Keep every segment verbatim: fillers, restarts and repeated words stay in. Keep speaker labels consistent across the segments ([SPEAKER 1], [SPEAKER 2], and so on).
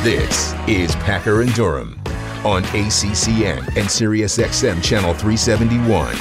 [SPEAKER 1] This is Packer and Durham on A C C N and Sirius X M Channel three seventy-one.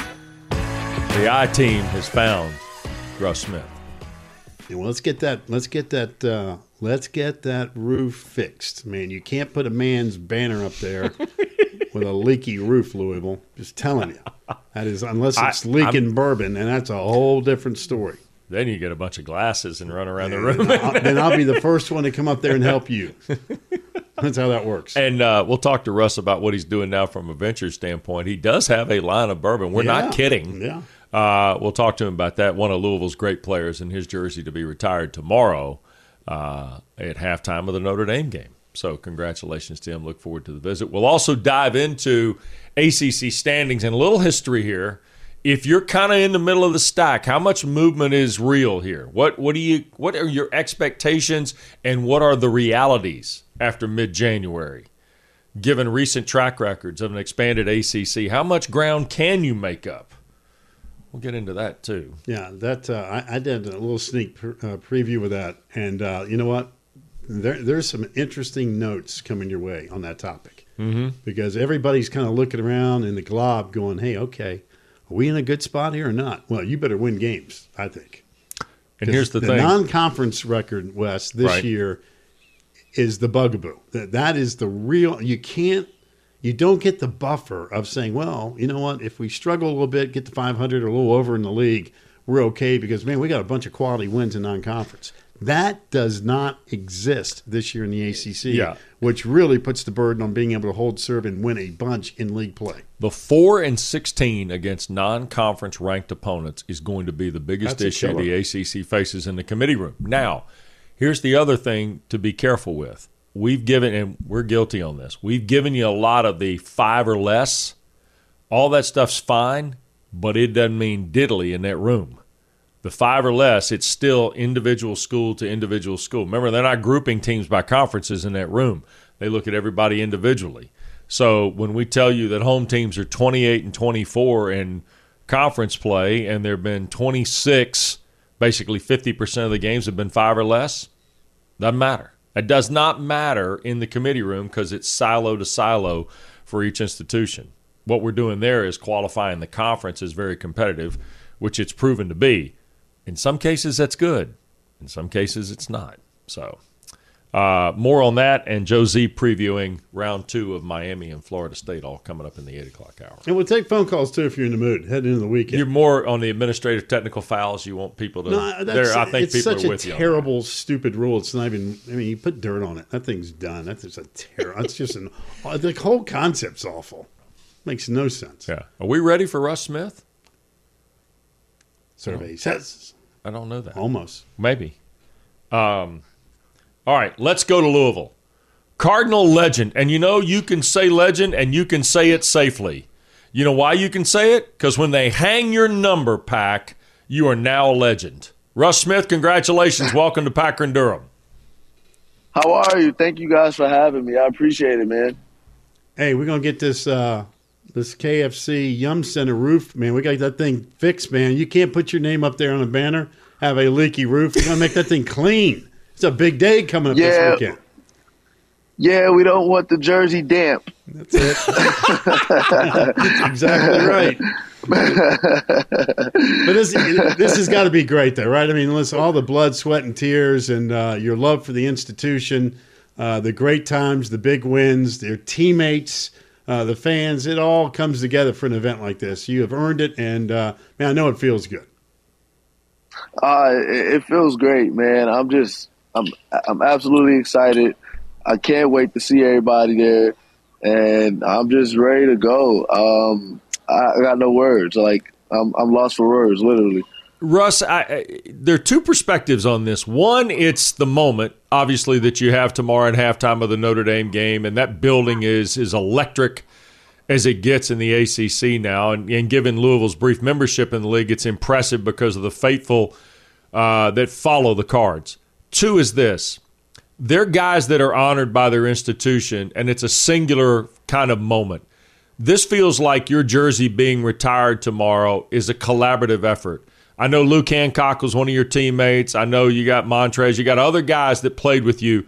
[SPEAKER 2] The I-Team has found Russ Smith.
[SPEAKER 3] Yeah, well, let's get that. Let's get that. Uh, let's get that roof fixed, man. You can't put a man's banner up there with a leaky roof, Louisville. Just telling you, that is unless it's I, leaking I'm, bourbon, and that's a whole different story.
[SPEAKER 2] Then you get a bunch of glasses and run around
[SPEAKER 3] yeah,
[SPEAKER 2] the room.
[SPEAKER 3] Then I'll, then I'll be the first one to come up there and help you. That's how that works.
[SPEAKER 2] And uh, we'll talk to Russ about what he's doing now from a venture standpoint. He does have a line of bourbon. We're yeah. not kidding.
[SPEAKER 3] Yeah.
[SPEAKER 2] Uh, we'll talk to him about that. One of Louisville's great players in his jersey to be retired tomorrow uh, at halftime of the Notre Dame game. So congratulations to him. Look forward to the visit. We'll also dive into A C C standings and a little history here. If you're kind of in the middle of the stack, how much movement is real here? What what do you what are your expectations and what are the realities after mid-January? Given recent track records of an expanded A C C, how much ground can you make up? We'll get into that too.
[SPEAKER 3] Yeah, that uh, I, I did a little sneak pre- uh, preview with that, and uh, you know what? There, there's some interesting notes coming your way on that topic
[SPEAKER 2] mm-hmm.
[SPEAKER 3] because everybody's kind of looking around in the glob, going, "Hey, okay." Are we in a good spot here or not? Well, you better win games, I think.
[SPEAKER 2] And here's the,
[SPEAKER 3] the
[SPEAKER 2] thing.
[SPEAKER 3] The non-conference record, Wes, this
[SPEAKER 2] right.
[SPEAKER 3] year is the bugaboo. That That is the real – you can't – you don't get the buffer of saying, well, you know what, if we struggle a little bit, get to five hundred or a little over in the league, we're okay because, man, we got a bunch of quality wins in non-conference. That does not exist this year in the A C C,
[SPEAKER 2] yeah.
[SPEAKER 3] which really puts the burden on being able to hold serve and win a bunch in league play.
[SPEAKER 2] The four and sixteen against non-conference ranked opponents is going to be the biggest
[SPEAKER 3] That's
[SPEAKER 2] issue the A C C faces in the committee room. Now, here's the other thing to be careful with. We've given, and we're guilty on this, we've given you a lot of the five or less. All that stuff's fine, but it doesn't mean diddly in that room. The five or less, it's still individual school to individual school. Remember, they're not grouping teams by conferences in that room. They look at everybody individually. So when we tell you that home teams are twenty-eight and twenty-four in conference play and there have been twenty-six, basically fifty percent of the games have been five or less, doesn't matter. It does not matter in the committee room because it's silo to silo for each institution. What we're doing there is qualifying the conference as very competitive, which it's proven to be. In some cases, that's good. In some cases, it's not. So uh, more on that and Joe Z previewing round two of Miami and Florida State all coming up in the eight o'clock hour.
[SPEAKER 3] And we'll take phone calls, too, if you're in the mood, heading into the weekend.
[SPEAKER 2] You're more on the administrative technical fouls. You want people to
[SPEAKER 3] no,
[SPEAKER 2] there. I think
[SPEAKER 3] it's
[SPEAKER 2] people
[SPEAKER 3] such
[SPEAKER 2] are with
[SPEAKER 3] a
[SPEAKER 2] you.
[SPEAKER 3] terrible, stupid rule. It's not even, I mean, you put dirt on it. That thing's done. That's just a terror. That's just an, the whole concept's awful. Makes no sense.
[SPEAKER 2] Yeah. Are we ready for Russ Smith?
[SPEAKER 3] Survey says.
[SPEAKER 2] I don't know that.
[SPEAKER 3] Almost.
[SPEAKER 2] Maybe. Um, all right, let's go to Louisville. Cardinal legend. And you know, you can say legend and you can say it safely. You know why you can say it? Because when they hang your number, Pack, you are now a legend. Russ Smith, congratulations. Welcome to Packer and Durham.
[SPEAKER 4] How are you? Thank you guys for having me. I appreciate it, man.
[SPEAKER 3] Hey, we're going to get this uh, this K F C Yum Center roof, man. We got that thing fixed, man. You can't put your name up there on a banner, have a leaky roof. We're going to make that thing clean. It's a big day coming up
[SPEAKER 4] yeah.
[SPEAKER 3] this weekend.
[SPEAKER 4] Yeah, we don't want the jersey damp.
[SPEAKER 3] That's it. That's exactly right. But this this has got to be great, though, right? I mean, listen, all the blood, sweat, and tears, and uh, your love for the institution, uh, the great times, the big wins, their teammates, uh, the fans, it all comes together for an event like this. You have earned it, and, uh, man, I know it feels good.
[SPEAKER 4] Uh, it, it feels great, man. I'm just I'm I'm absolutely excited. I can't wait to see everybody there, and I'm just ready to go. Um, I got no words. Like, I'm, I'm lost for words, literally.
[SPEAKER 2] Russ, I, I, there are two perspectives on this. One, it's the moment, obviously, that you have tomorrow at halftime of the Notre Dame game, and that building is is electric as it gets in the A C C now. And, and given Louisville's brief membership in the league, it's impressive because of the faithful uh, that follow the Cards. Two is this. They're guys that are honored by their institution, and it's a singular kind of moment. This feels like your jersey being retired tomorrow is a collaborative effort. I know Luke Hancock was one of your teammates. I know you got Montrez. You got other guys that played with you.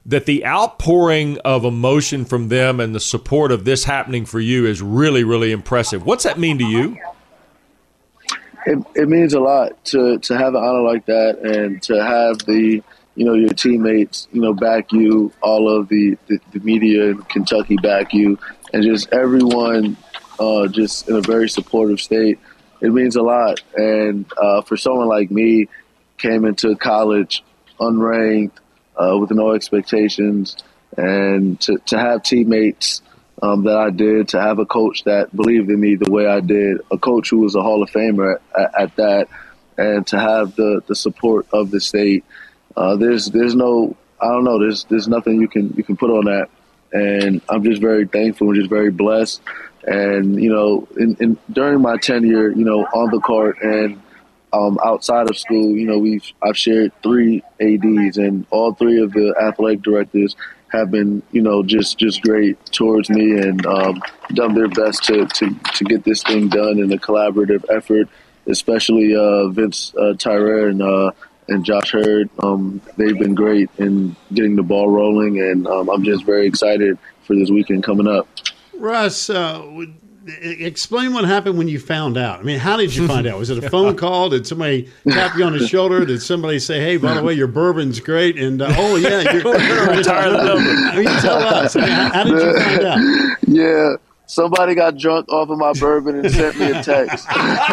[SPEAKER 2] that the outpouring of emotion from them and the support of this happening for you is really, really impressive. What's that mean to you?
[SPEAKER 4] It, it means a lot to, to have an honor like that and to have the, you know, your teammates, you know, back you, all of the, the, the media in Kentucky back you, and just everyone uh, just in a very supportive state. It means a lot. And uh, for someone like me, came into college unranked, uh, with no expectations, and to, to have teammates Um, that I did, to have a coach that believed in me the way I did, a coach who was a Hall of Famer at, at that, and to have the, the support of the state. Uh, there's there's no I don't know there's there's nothing you can you can put on that, and I'm just very thankful and just very blessed. And you know, in, in during my tenure, you know, on the court and um, outside of school, you know, we've I've shared three A Ds, and all three of the athletic directors have been, you know, just, just great towards me and um, done their best to, to, to get this thing done in a collaborative effort, especially uh, Vince uh, Tyrer and uh, and Josh Hurd. Um, they've been great in getting the ball rolling, and um, I'm just very excited for this weekend coming up.
[SPEAKER 3] Russ, uh, would- explain what happened when you found out. I mean, how did you find out? Was it a phone call? Did somebody tap you on the shoulder? Did somebody say, "Hey, by the way, your bourbon's great"? And uh, oh yeah, you're going to retire the number. I mean, tell us. I mean, how, how did you find out?
[SPEAKER 4] Yeah, somebody got drunk off of my bourbon and sent me a text.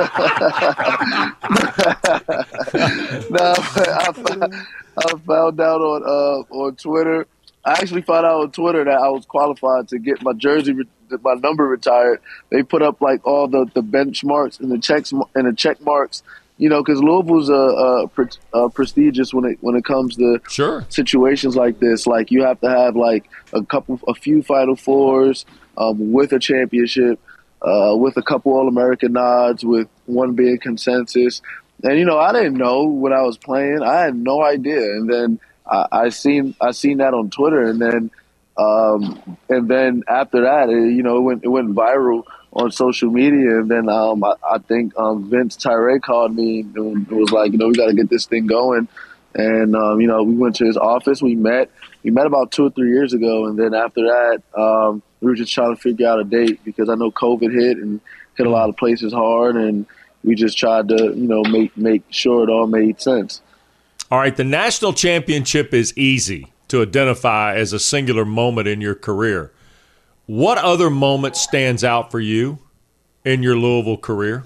[SPEAKER 4] no, I found, I found out on uh, on Twitter. I actually found out on Twitter that I was qualified to get my jersey, my number retired. They put up like all the, the benchmarks and the checks and the check marks, you know, because Louisville's uh, uh, uh, prestigious when it when it comes to
[SPEAKER 2] Sure.
[SPEAKER 4] situations like this. Like you have to have like a couple, a few Final Fours um, with a championship, uh, with a couple All-American nods, with one being consensus. And you know, I didn't know when I was playing. I had no idea, and then. I, I seen I seen that on Twitter, and then um, and then after that, it, you know, it went it went viral on social media, and then um, I, I think um, Vince Tyrer called me and was like, you know, we got to get this thing going, and um, you know, we went to his office, we met, we met about two or three years ago, and then after that, um, we were just trying to figure out a date because I know COVID hit and hit a lot of places hard, and we just tried to, you know, make make sure it all made sense.
[SPEAKER 2] All right, the national championship is easy to identify as a singular moment in your career. What other moment stands out for you in your Louisville career?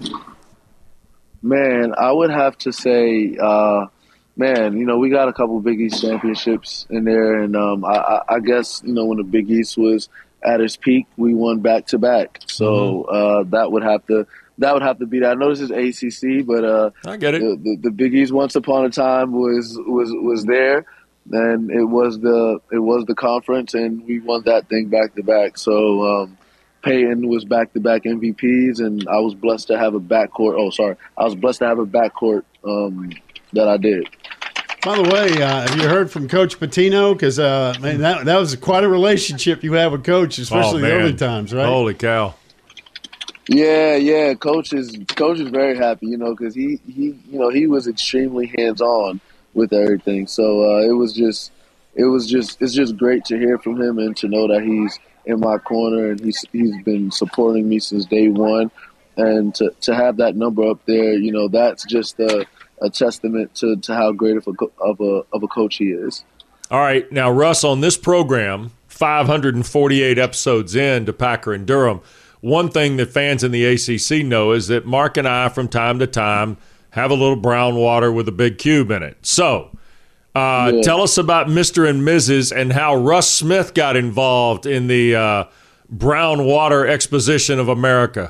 [SPEAKER 4] Man, I would have to say, uh, man, you know, we got a couple Big East championships in there, and um, I, I guess, you know, when the Big East was at its peak, we won back to back. So uh, that would have to. That would have to be that. I know this is A C C, but uh,
[SPEAKER 2] I get it.
[SPEAKER 4] The, the, the Big East once upon a time was was was there, and it was the it was the conference, and we won that thing back to back. So um, Peyton was back to back M V Ps, and I was blessed to have a backcourt. Oh, sorry, I was blessed to have a backcourt um, that I did.
[SPEAKER 3] By the way, uh, have you heard from Coach Pitino? Because uh, man, that that was quite a relationship you have with Coach, especially
[SPEAKER 2] oh,
[SPEAKER 3] the early times, right?
[SPEAKER 2] Holy cow!
[SPEAKER 4] Yeah, yeah. Coach is coach is very happy, you know, because he, he you know he was extremely hands on with everything. So uh, it was just it was just it's just great to hear from him and to know that he's in my corner and he's he's been supporting me since day one, and to to have that number up there, you know, that's just a, a testament to, to how great of a of a of a coach he is.
[SPEAKER 2] All right, now Russ, on this program, five hundred forty-eight episodes in to Packer and Durham. One thing that fans in the A C C know is that Mark and I, from time to time, have a little brown water with a big cube in it. So uh,
[SPEAKER 4] yeah.
[SPEAKER 2] tell us about Mister and Missus and how Russ Smith got involved in the uh, brown water exposition of America.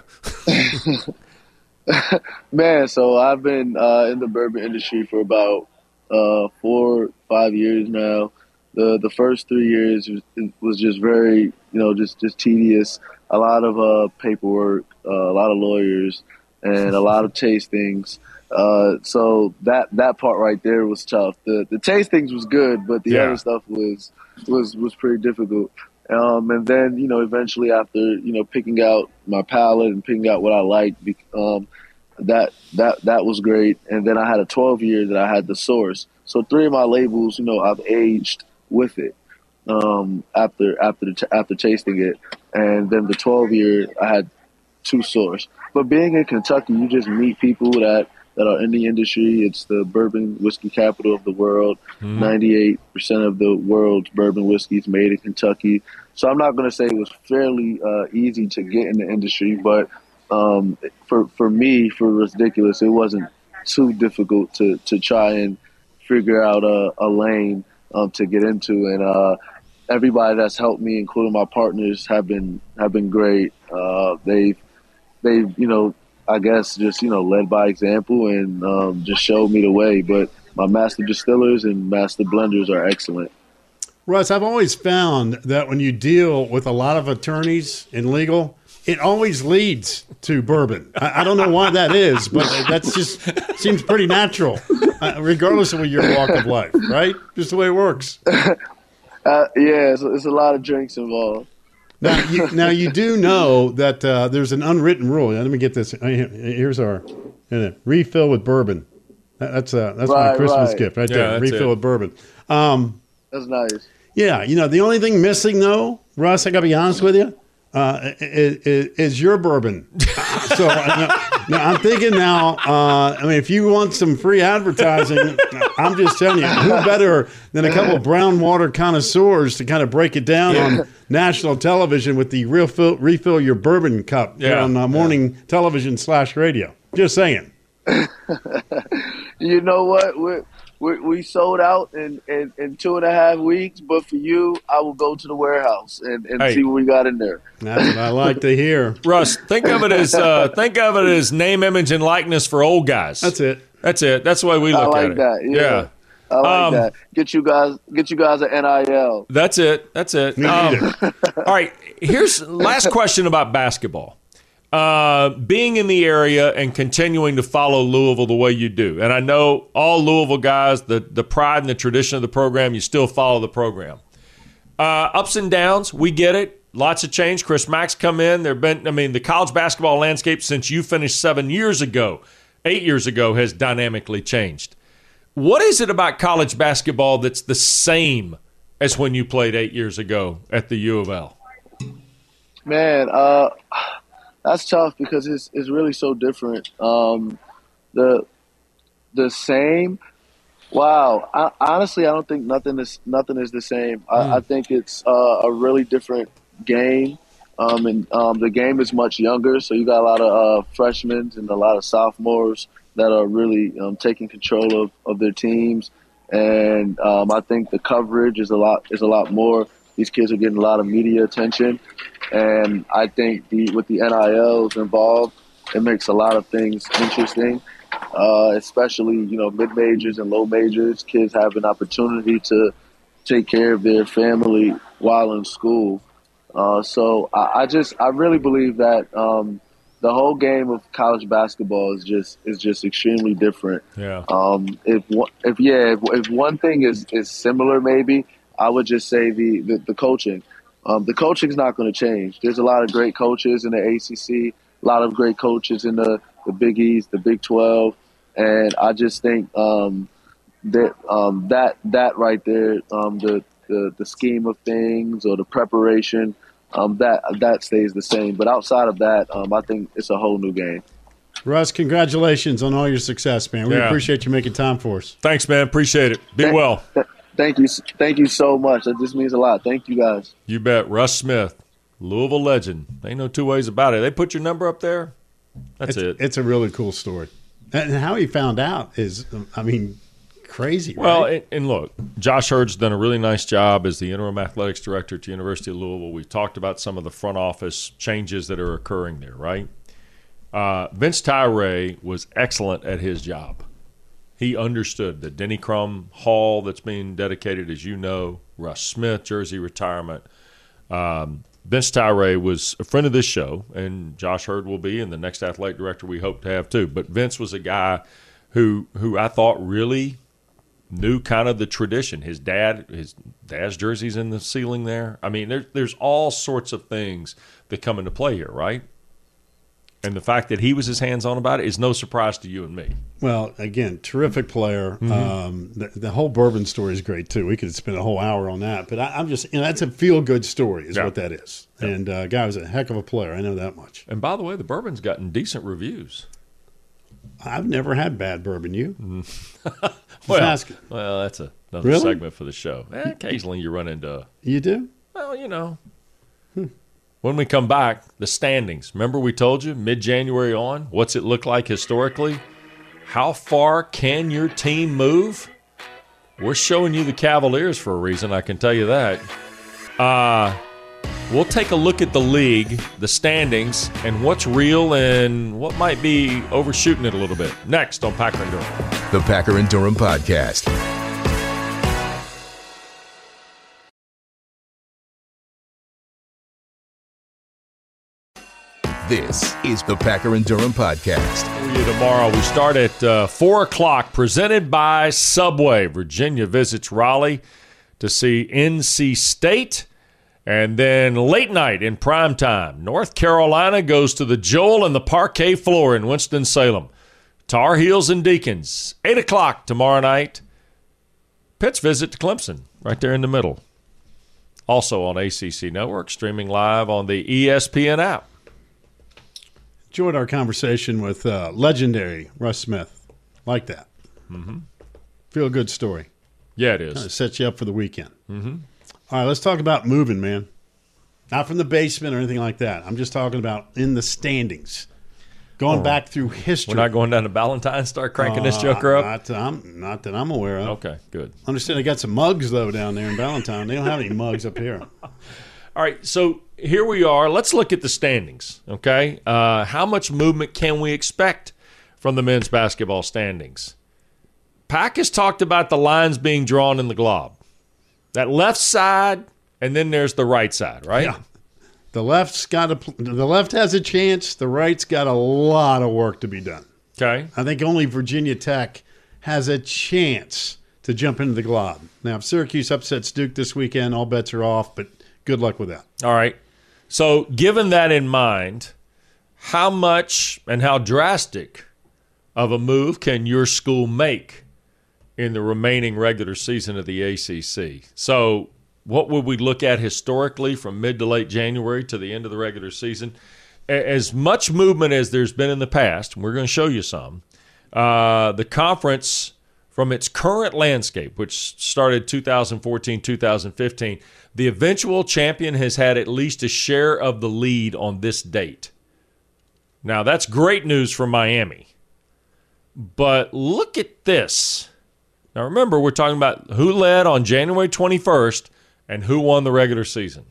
[SPEAKER 4] Man, so I've been uh, in the bourbon industry for about uh, four, five years now. The the first three years was, was just very, you know, just, just tedious. A lot of uh, paperwork, uh, a lot of lawyers, and a lot of tastings. Uh, so that that part right there was tough. The the tastings was good, but the
[SPEAKER 2] yeah.
[SPEAKER 4] other stuff was was was pretty difficult. Um, and then, you know, eventually after, you know, picking out my palate and picking out what I liked, um, that that that was great. And then I had a twelve year that I had the source. So three of my labels, you know, I've aged with it. um, after after the, after tasting it, and then the twelve year I had two sores. But being in Kentucky, you just meet people that, that are in the industry. It's the bourbon whiskey capital of the world. Mm-hmm. ninety-eight percent of the world's bourbon whiskey is made in Kentucky. So I'm not going to say it was fairly uh, easy to get in the industry, but um, for for me, for Ridiculous, it wasn't too difficult to, to try and figure out a, a lane um, to get into. And uh, everybody that's helped me, including my partners, have been have been great. Uh, they've they've you know I guess just you know led by example and um, just showed me the way. But my master distillers and master blenders are excellent.
[SPEAKER 3] Russ, I've always found that when you deal with a lot of attorneys in legal, it always leads to bourbon. I, I don't know why that is, but that's just seems pretty natural, uh, regardless of your walk of life, right? Just the way it works.
[SPEAKER 4] uh, yeah, it's, it's a lot of drinks involved.
[SPEAKER 3] Now, you, now you do know that uh, there's an unwritten rule. Let me get this. Here's our uh, refill with bourbon. That's uh, that's
[SPEAKER 4] right,
[SPEAKER 3] my Christmas
[SPEAKER 4] right.
[SPEAKER 3] gift right
[SPEAKER 2] Yeah,
[SPEAKER 3] there. Refill
[SPEAKER 2] it.
[SPEAKER 3] with bourbon. Um,
[SPEAKER 4] That's nice.
[SPEAKER 3] Yeah, you know, the only thing missing, though, Russ, I got to be honest with you, uh, is, is your bourbon. So uh, now I'm thinking now, uh, I mean, if you want some free advertising, I'm just telling you, who better than a couple of brown water connoisseurs to kind of break it down
[SPEAKER 2] Yeah.
[SPEAKER 3] on national television with the refill, refill your bourbon cup here
[SPEAKER 2] Yeah.
[SPEAKER 3] on uh, morning yeah. television slash radio. Just saying.
[SPEAKER 4] You know what? We're, We, we sold out in, in, in two and a half weeks, but for you, I will go to the warehouse and, and
[SPEAKER 2] Hey.
[SPEAKER 4] see what we got in there.
[SPEAKER 3] That's what I like to hear.
[SPEAKER 2] Russ, think of it as uh, think of it as name, image, and likeness for old guys.
[SPEAKER 3] That's it.
[SPEAKER 2] That's it. That's the way we
[SPEAKER 4] I
[SPEAKER 2] look
[SPEAKER 4] like
[SPEAKER 2] at it.
[SPEAKER 4] that. Yeah. I like
[SPEAKER 2] Um,
[SPEAKER 4] that. Get you guys, get you guys an N I L.
[SPEAKER 2] That's it. That's it.
[SPEAKER 3] Me
[SPEAKER 2] Um,
[SPEAKER 3] neither.
[SPEAKER 2] all right. Here's last question about basketball. Uh, being in the area and continuing to follow Louisville the way you do, and I know all Louisville guys, the the pride and the tradition of the program, you still follow the program. Uh, ups and downs, we get it. Lots of change. Chris Mack's come in. There've been, I mean, the college basketball landscape since you finished seven years ago, eight years ago, has dynamically changed. What is it about college basketball that's the same as when you played eight years ago at the U of L?
[SPEAKER 4] Man, uh, that's tough because it's it's really so different. Um, the the same. Wow. I, honestly, I don't think nothing is nothing is the same. I, mm. I think it's uh, a really different game, um, and um, the game is much younger. So you got a lot of uh, freshmen and a lot of sophomores that are really um, taking control of, of their teams, and um, I think the coverage is a lot is a lot more. These kids are getting a lot of media attention, and I think the with the N I Ls involved, it makes a lot of things interesting. Uh, especially, you know, mid-majors and low majors, kids have an opportunity to take care of their family while in school. Uh, so I, I just, I really believe that um, the whole game of college basketball is just is just extremely different.
[SPEAKER 2] Yeah.
[SPEAKER 4] Um, if if yeah, if, if one thing is, is similar, maybe I would just say the the, the coaching. Um, the coaching is not going to change. There's a lot of great coaches in the A C C, a lot of great coaches in the the Big East, the Big twelve, and I just think um, that um, that that right there, um, the, the the scheme of things or the preparation, um, that that stays the same. But outside of that, um, I think it's a whole new game.
[SPEAKER 3] Russ, congratulations on all your success, man. We
[SPEAKER 2] Yeah.
[SPEAKER 3] appreciate you making time for us.
[SPEAKER 2] Thanks, man. Appreciate it. Be
[SPEAKER 4] Thank-
[SPEAKER 2] well.
[SPEAKER 4] th- Thank you, thank you so much. That just means a lot. Thank you, guys.
[SPEAKER 2] You bet. Russ Smith, Louisville legend. Ain't no two ways about it. They put your number up there. That's
[SPEAKER 3] it's,
[SPEAKER 2] it.
[SPEAKER 3] It's a really cool story. And how he found out is, I mean, crazy,
[SPEAKER 2] Well,
[SPEAKER 3] right?
[SPEAKER 2] and, and look, Josh Hurd's done a really nice job as the interim athletics director at the University of Louisville. We've talked about some of the front office changes that are occurring there, right? Uh, Vince Tyree was excellent at his job. He understood the Denny Crum Hall that's being dedicated, as you know, Russ Smith, jersey retirement. Um, Vince Tyree was a friend of this show, and Josh Hurd will be, and the next athletic director we hope to have too. But Vince was a guy who who I thought really knew kind of the tradition. His dad, his dad's jersey's in the ceiling there. I mean, there's there's all sorts of things that come into play here, right? And the fact that he was as hands-on about it is no surprise to you and me.
[SPEAKER 3] Well, again, terrific player. Mm-hmm. Um, the, the whole Bourbon story is great, too. We could spend a whole hour on that. But I, I'm just, you know, that's a feel-good story is yeah. what that is. Yeah. And uh, guy was a heck of a player. I know that much.
[SPEAKER 2] And by the way, the Bourbon's gotten decent reviews.
[SPEAKER 3] I've never had bad bourbon. You?
[SPEAKER 2] Mm. well, well, that's a, another
[SPEAKER 3] really?
[SPEAKER 2] segment for the show. Eh, occasionally you run into.
[SPEAKER 3] You do?
[SPEAKER 2] Well, you know. Hmm. When we come back, the standings. Remember we told you mid-January on, what's it look like historically? How far can your team move? We're showing you the Cavaliers for a reason, I can tell you that. Uh, we'll take a look at the league, the standings, and what's real and what might be overshooting it a little bit. Next on Packer and Durham.
[SPEAKER 1] The Packer and Durham Podcast. This is the Packer and Durham Podcast.
[SPEAKER 2] For you tomorrow, we start at uh, four o'clock, presented by Subway. Virginia visits Raleigh to see N C State. And then late night in prime time, North Carolina goes to the Joel and the Parquet floor in Winston-Salem. Tar Heels and Deacons, eight o'clock tomorrow night. Pitt's visit to Clemson, right there in the middle. Also on A C C Network, streaming live on the E S P N app.
[SPEAKER 3] Enjoyed our conversation with uh, legendary Russ Smith. Like that.
[SPEAKER 2] Mm-hmm.
[SPEAKER 3] Feel a good story.
[SPEAKER 2] Yeah, it is.
[SPEAKER 3] Kind of sets you up for the weekend.
[SPEAKER 2] Mm-hmm.
[SPEAKER 3] All right, let's talk about moving, man. Not from the basement or anything like that. I'm just talking about in the standings. Going right. back through history.
[SPEAKER 2] We're not going down to Valentine and start cranking uh, this joker up?
[SPEAKER 3] Not, I'm, not that I'm aware of.
[SPEAKER 2] Okay, good.
[SPEAKER 3] Understand they got some mugs, though, down there in Valentine. They don't have any mugs up here.
[SPEAKER 2] All right, so here we are. Let's look at the standings, okay? Uh, how much movement can we expect from the men's basketball standings? Pack has talked about the lines being drawn in the glob. That left side, and then there's the right side, right?
[SPEAKER 3] Yeah. The left's got a, the left has a chance. The right's got a lot of work to be done.
[SPEAKER 2] Okay.
[SPEAKER 3] I think only Virginia Tech has a chance to jump into the glob. Now, if Syracuse upsets Duke this weekend, all bets are off, but good luck with that.
[SPEAKER 2] All right. So given that in mind, how much and how drastic of a move can your school make in the remaining regular season of the A C C? So what would we look at historically from mid to late January to the end of the regular season? As much movement as there's been in the past, and we're going to show you some, uh, the conference from its current landscape, which started two thousand fourteen, two thousand fifteen, the eventual champion has had at least a share of the lead on this date. Now, that's great news for Miami. But look at this. Now, remember, we're talking about who led on January twenty-first and who won the regular season.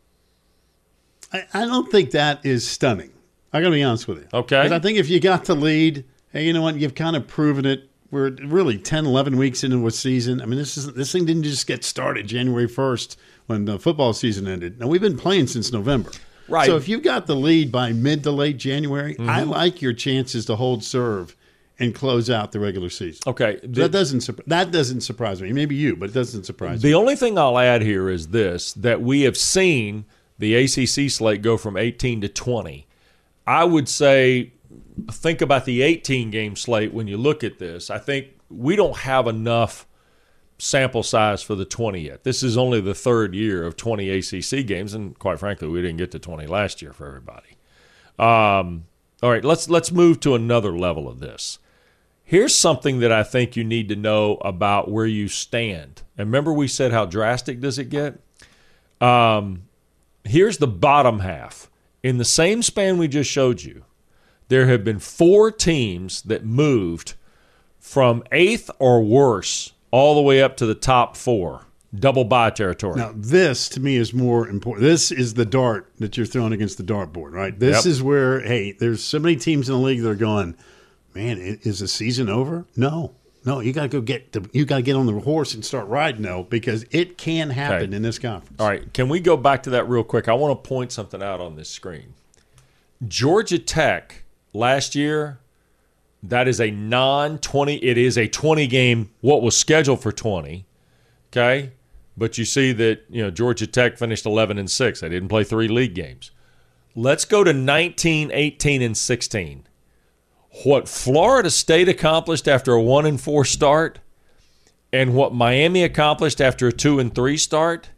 [SPEAKER 3] I, I don't think that is stunning. I got to be honest with you.
[SPEAKER 2] Okay.
[SPEAKER 3] Because I think if you got the lead, hey, you know what? You've kind of proven it. We're really ten, eleven weeks into a season. I mean, this is this thing didn't just get started January first when the football season ended. Now, we've been playing since November.
[SPEAKER 2] Right.
[SPEAKER 3] So if you've got the lead by mid to late January,
[SPEAKER 2] mm-hmm.
[SPEAKER 3] I like your chances to hold serve and close out the regular season.
[SPEAKER 2] Okay.
[SPEAKER 3] So that doesn't that doesn't surprise me. Maybe you, but it doesn't surprise
[SPEAKER 2] the
[SPEAKER 3] me.
[SPEAKER 2] The only thing I'll add here is this, that we have seen the A C C slate go from eighteen to twenty. I would say think about the eighteen-game slate when you look at this. I think we don't have enough sample size for the twenty yet. This is only the third year of twenty A C C games, and quite frankly, we didn't get to twenty last year for everybody. Um, all right, let's let's move to another level of this. Here's something that I think you need to know about where you stand. And remember we said how drastic does it get? Um, here's the bottom half. In the same span we just showed you, there have been four teams that moved from eighth or worse all the way up to the top four, double bye territory.
[SPEAKER 3] Now, this to me is more important. This is the dart that you're throwing against the dartboard, right? This
[SPEAKER 2] Yep.
[SPEAKER 3] is where, hey, there's so many teams in the league that are going, man, is the season over? No. No, you got to go get the, you got to get on the horse and start riding, though, because it can happen
[SPEAKER 2] Okay.
[SPEAKER 3] in this conference.
[SPEAKER 2] All right, can we go back to that real quick? I want to point something out on this screen. Georgia Tech last year, that is a non twenty, it is a twenty-game, what was scheduled for twenty, okay? But you see that, you know, Georgia Tech finished eleven and six. They didn't play three league games. let's go to nineteen, eighteen, and sixteen. What Florida State accomplished after a one and four start and what Miami accomplished after a two and three start,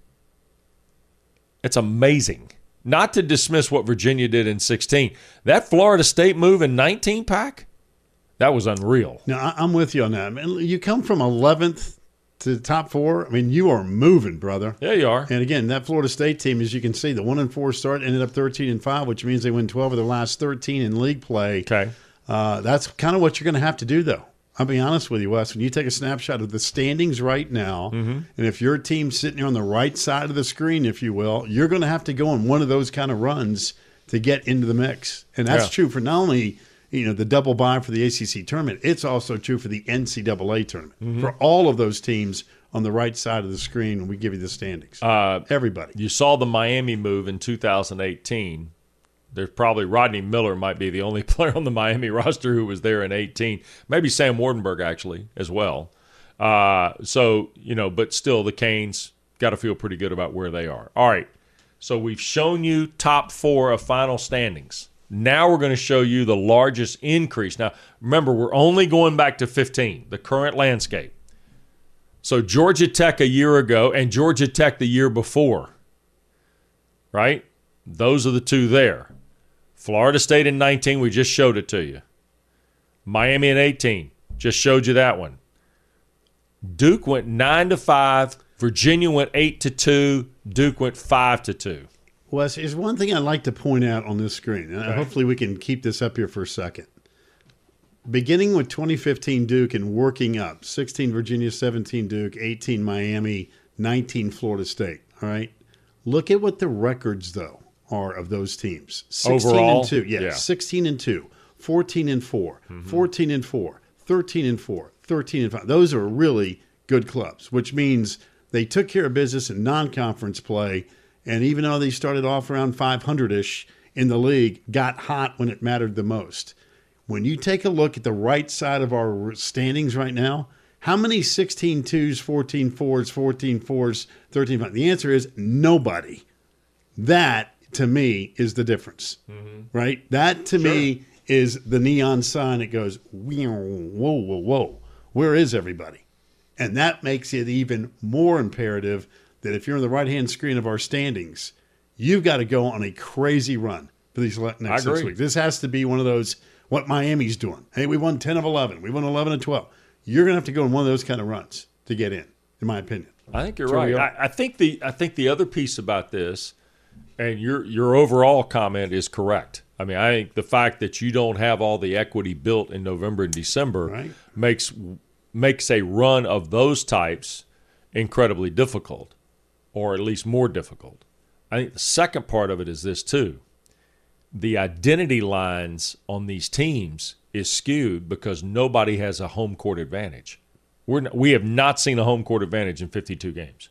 [SPEAKER 2] it's amazing. Not to dismiss what Virginia did in sixteen. That Florida State move in nineteen, Pack, that was unreal.
[SPEAKER 3] No, I- I'm with you on that. I mean, you come from eleventh to the top four. I mean, you are moving, brother.
[SPEAKER 2] Yeah, you are.
[SPEAKER 3] And again, that Florida State team, as you can see, the one and four start ended up thirteen and five, which means they win twelve of their last thirteen in league play.
[SPEAKER 2] Okay.
[SPEAKER 3] Uh, that's kind of what you're going to have to do, though. I'll be honest with you, Wes. When you take a snapshot of the standings right now, mm-hmm. and if your team's sitting on the right side of the screen, if you will, you're going to have to go on one of those kind of runs to get into the mix. And that's
[SPEAKER 2] Yeah.
[SPEAKER 3] true for not only you know the double bye for the A C C tournament, it's also true for the N C double A tournament. Mm-hmm. For all of those teams on the right side of the screen when we give you the standings.
[SPEAKER 2] Uh,
[SPEAKER 3] Everybody.
[SPEAKER 2] You saw the Miami move in two thousand eighteen. There's probably Rodney Miller might be the only player on the Miami roster who was there in eighteen. Maybe Sam Wardenberg, actually, as well. Uh, so, you know, but still the Canes got to feel pretty good about where they are. All right, so we've shown you top four of final standings. Now we're going to show you the largest increase. Now, remember, we're only going back to fifteen, the current landscape. So Georgia Tech a year ago and Georgia Tech the year before, right? Those are the two there. Florida State in nineteen, we just showed it to you. Miami in eighteen, just showed you that one. Duke went nine to five. Virginia went eight to two. Duke went five to two.
[SPEAKER 3] Wes, there's one thing I'd like to point out on this screen, and
[SPEAKER 2] Okay.
[SPEAKER 3] hopefully we can keep this up here for a second. Beginning with twenty fifteen Duke and working up, sixteen Virginia, seventeen Duke, eighteen Miami, nineteen Florida State. All right? Look at what the records, though, are of those teams. sixteen
[SPEAKER 2] Overall?
[SPEAKER 3] and two. Yeah,
[SPEAKER 2] Yeah.
[SPEAKER 3] sixteen and two, fourteen and four, mm-hmm. fourteen and four, thirteen and four, thirteen and five. Those are really good clubs, which means they took care of business in non-conference play, and even though they started off around five hundred-ish in the league, got hot when it mattered the most. When you take a look at the right side of our standings right now, how many sixteen twos, fourteen fours, fourteen fours, thirteen five? The answer is nobody. That, to me, is the difference, mm-hmm. right? That, to
[SPEAKER 2] Sure.
[SPEAKER 3] me, is the neon sign that goes, whoa, whoa, whoa. Where is everybody? And that makes it even more imperative that if you're on the right-hand screen of our standings, you've got to go on a crazy run for these le- next six weeks. This has to be one of those, what Miami's doing. Hey, we won ten of eleven. We won eleven of twelve. You're going to have to go on one of those kind of runs to get in, in my opinion.
[SPEAKER 2] I think you're
[SPEAKER 3] That's where
[SPEAKER 2] right.
[SPEAKER 3] we
[SPEAKER 2] I, I think the I think the other piece about this, and your your overall comment is correct. I mean, I think the fact that you don't have all the equity built in November and December
[SPEAKER 3] Right.
[SPEAKER 2] makes makes a run of those types incredibly difficult, or at least more difficult. I think the second part of it is this too. The identity lines on these teams is skewed because nobody has a home court advantage. We're not, we have not seen a home court advantage in fifty-two games.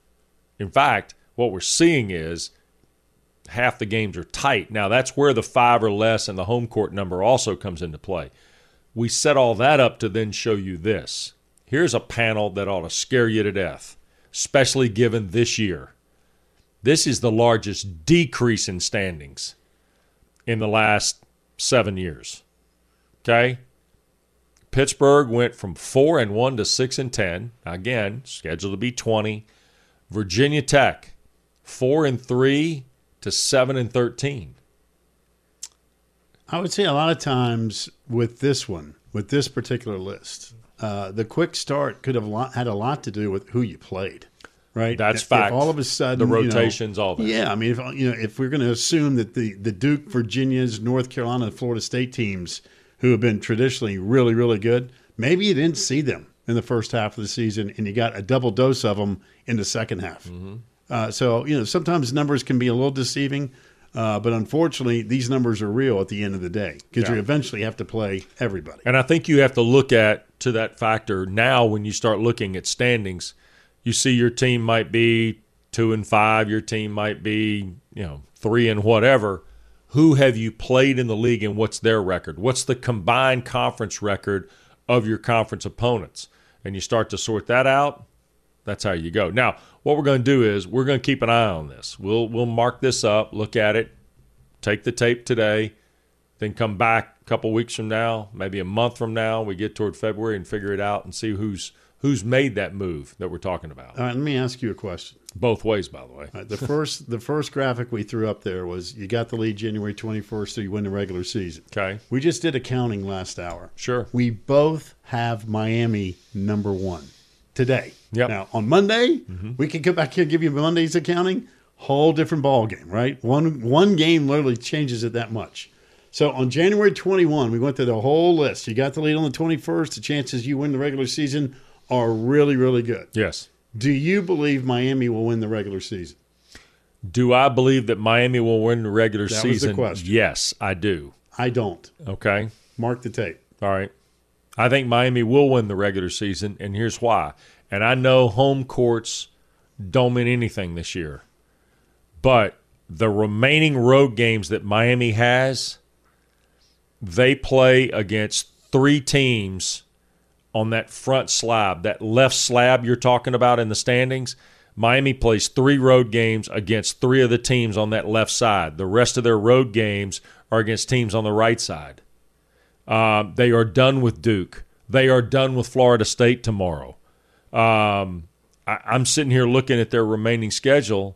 [SPEAKER 2] In fact, what we're seeing is half the games are tight. Now, that's where the five or less and the home court number also comes into play. We set all that up to then show you this. Here's a panel that ought to scare you to death, especially given this year. This is the largest decrease in standings in the last seven years. Okay? Pittsburgh went from four and one to six and ten. Again, scheduled to be twenty. Virginia Tech, four and three to seven and thirteen.
[SPEAKER 3] I would say a lot of times with this one, with this particular list, uh, the quick start could have lot, had a lot to do with who you played, right?
[SPEAKER 2] That's
[SPEAKER 3] if,
[SPEAKER 2] fact.
[SPEAKER 3] If all of a sudden,
[SPEAKER 2] the
[SPEAKER 3] you know,
[SPEAKER 2] rotations, all that.
[SPEAKER 3] Yeah, I mean, if you know, if we're going to assume that the the Duke, Virginias, North Carolina, and Florida State teams who have been traditionally really, really good, maybe you didn't see them in the first half of the season, and you got a double dose of them in the second half. Mm-hmm. Uh, so you know, sometimes numbers can be a little deceiving. Uh, but unfortunately, these numbers are real at the end of the day because
[SPEAKER 2] Yeah.
[SPEAKER 3] you eventually have to play everybody.
[SPEAKER 2] And I think you have to look at, to that factor, now when you start looking at standings, you see your team might be two and five, your team might be, you know, three and whatever. Who have you played in the league and what's their record? What's the combined conference record of your conference opponents? And you start to sort that out. That's how you go. Now, what we're going to do is we're going to keep an eye on this. We'll we'll mark this up, look at it, take the tape today, then come back a couple weeks from now, maybe a month from now, we get toward February and figure it out and see who's who's made that move that we're talking about.
[SPEAKER 3] All right, let me ask you a question.
[SPEAKER 2] Both ways, by the way.
[SPEAKER 3] All right, the first the first graphic we threw up there was you got the lead January twenty-first, so you win the regular season.
[SPEAKER 2] Okay.
[SPEAKER 3] We just did a counting last hour.
[SPEAKER 2] Sure.
[SPEAKER 3] We both have Miami number one today.
[SPEAKER 2] Yep.
[SPEAKER 3] Now, on Monday, mm-hmm. we can come back here and give you Monday's accounting. Whole different ball game, right? One one game literally changes it that much. So on January twenty-first, we went through the whole list. You got the lead on the twenty-first. The chances you win the regular season are really, really good.
[SPEAKER 2] Yes.
[SPEAKER 3] Do you believe Miami will win the regular season?
[SPEAKER 2] Do I believe that Miami will win the regular
[SPEAKER 3] that
[SPEAKER 2] season?
[SPEAKER 3] Was the question.
[SPEAKER 2] Yes, I do.
[SPEAKER 3] I don't.
[SPEAKER 2] Okay.
[SPEAKER 3] Mark the tape.
[SPEAKER 2] All right. I think Miami will win the regular season, and here's why. And I know home courts don't mean anything this year, but the remaining road games that Miami has, they play against three teams on that front slab, that left slab you're talking about in the standings. Miami plays three road games against three of the teams on that left side. The rest of their road games are against teams on the right side. Uh, they are done with Duke. They are done with Florida State tomorrow. Um, I, I'm sitting here looking at their remaining schedule.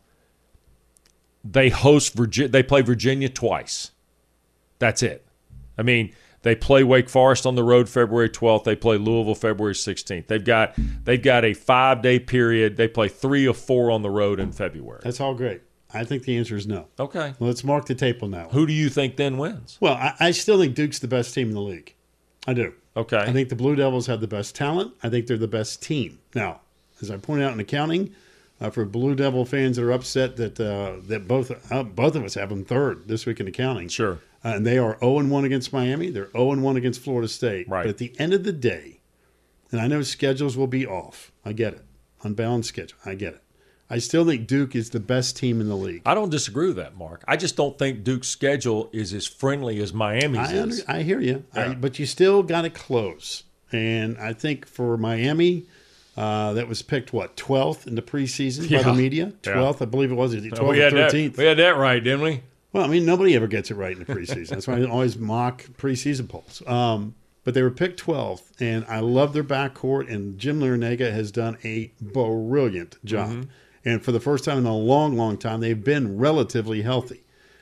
[SPEAKER 2] They host Virginia. They play Virginia twice. That's it. I mean, they play Wake Forest on the road February twelfth. They play Louisville February sixteenth. They've got they've got a five-day period. They play three or four on the road in February.
[SPEAKER 3] That's all great. I think the answer is no.
[SPEAKER 2] Okay.
[SPEAKER 3] Well, let's mark the tape on that one.
[SPEAKER 2] Who do you think then wins?
[SPEAKER 3] Well, I, I still think Duke's the best team in the league. I do.
[SPEAKER 2] Okay.
[SPEAKER 3] I think the Blue Devils have the best talent. I think they're the best team. Now, as I pointed out in accounting, uh, for Blue Devil fans that are upset that uh, that both uh, both of us have them third this week in accounting.
[SPEAKER 2] Sure.
[SPEAKER 3] Uh, and they are oh and one against Miami. They're oh and one against Florida State.
[SPEAKER 2] Right.
[SPEAKER 3] But at the end of the day, and I know schedules will be off. I get it. Unbalanced schedule. I get it. I still think Duke is the best team in the league.
[SPEAKER 2] I don't disagree with that, Mark. I just don't think Duke's schedule is as friendly as Miami's
[SPEAKER 3] I, under,
[SPEAKER 2] is.
[SPEAKER 3] I hear you.
[SPEAKER 2] Yeah.
[SPEAKER 3] I, but you still got to close. And I think for Miami, uh, that was picked, what, twelfth in the preseason
[SPEAKER 2] Yeah.
[SPEAKER 3] by the media? twelfth,
[SPEAKER 2] Yeah.
[SPEAKER 3] I believe it was. twelfth
[SPEAKER 2] we,
[SPEAKER 3] or
[SPEAKER 2] had that,
[SPEAKER 3] thirteenth.
[SPEAKER 2] we had that right, didn't we?
[SPEAKER 3] Well, I mean, nobody ever gets it right in the preseason. That's why I always mock preseason polls. Um, but they were picked twelfth, and I love their backcourt, and Jim Larinaga has done a brilliant job. Mm-hmm. And for the first time in a long, long time, they've been relatively healthy.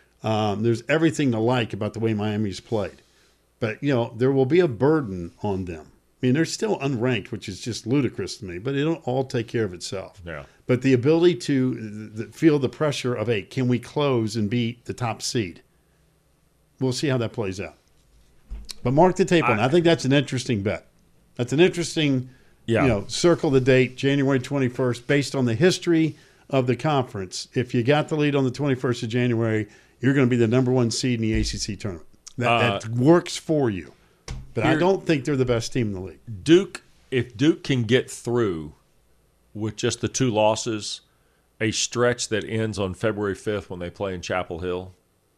[SPEAKER 3] Um, there's everything to like about the way Miami's played. But, you know, there will be a burden on them. I mean, they're still unranked, which is just ludicrous to me, but it'll all take care of itself.
[SPEAKER 2] Yeah.
[SPEAKER 3] But the ability to th- feel the pressure of, hey, can we close and beat the top seed? We'll see how that plays out. But mark the tape on it. I think that's an interesting bet. That's an interesting,
[SPEAKER 2] yeah.
[SPEAKER 3] you know, circle the date, January twenty-first, based on the history of the conference. If you got the lead on the twenty-first of January, you're going to be the number one seed in the A C C tournament. That,
[SPEAKER 2] uh,
[SPEAKER 3] that works for you. But
[SPEAKER 2] here,
[SPEAKER 3] I don't think they're the best team in the league.
[SPEAKER 2] Duke, if Duke can get through with just the two losses, a stretch that ends on February fifth when they play in Chapel Hill,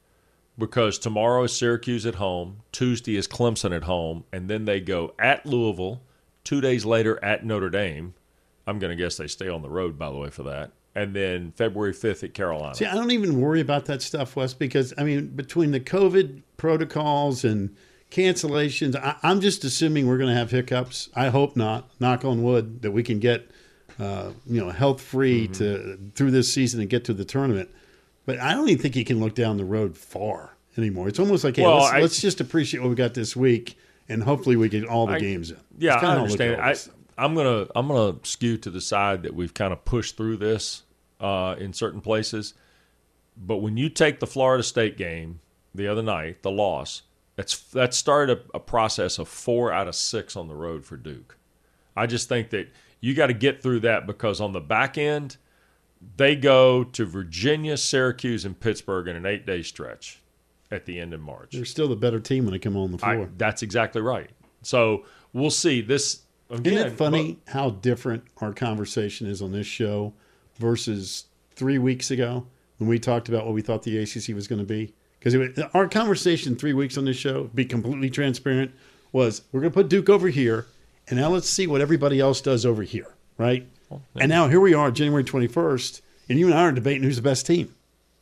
[SPEAKER 2] because tomorrow is Syracuse at home, Tuesday is Clemson at home, and then they go at Louisville, two days later at Notre Dame. I'm going to guess they stay on the road, by the way, for that. And then February fifth at Carolina.
[SPEAKER 3] See, I don't even worry about that stuff, Wes, because, I mean, between the COVID protocols and cancellations, I, I'm just assuming we're going to have hiccups. I hope not, knock on wood, that we can get, uh, you know, health-free mm-hmm. to through this season and get to the tournament. But I don't even think you can look down the road far anymore. It's almost like, hey, well, let's, I, let's just appreciate what we got this week, and hopefully we get all the
[SPEAKER 2] I,
[SPEAKER 3] games in.
[SPEAKER 2] Yeah, I understand. I, I'm gonna I'm gonna skew to the side that we've kind of pushed through this uh, in certain places. But when you take the Florida State game the other night, the loss, that's that started a, a process of four out of six on the road for Duke. I just think that you got to get through that, because on the back end, they go to Virginia, Syracuse, and Pittsburgh in an eight-day stretch at the end of March.
[SPEAKER 3] They're still the better team when they come on the floor.
[SPEAKER 2] I, that's exactly right. So we'll see. This again,
[SPEAKER 3] Isn't it funny
[SPEAKER 2] but,
[SPEAKER 3] how different our conversation is on this show versus three weeks ago when we talked about what we thought the A C C was going to be? Because our conversation three weeks on this show, be completely transparent, was we're going to put Duke over here, and now let's see what everybody else does over here, right? Well, yeah. And now here we are, January twenty-first, and you and I are debating who's the best team.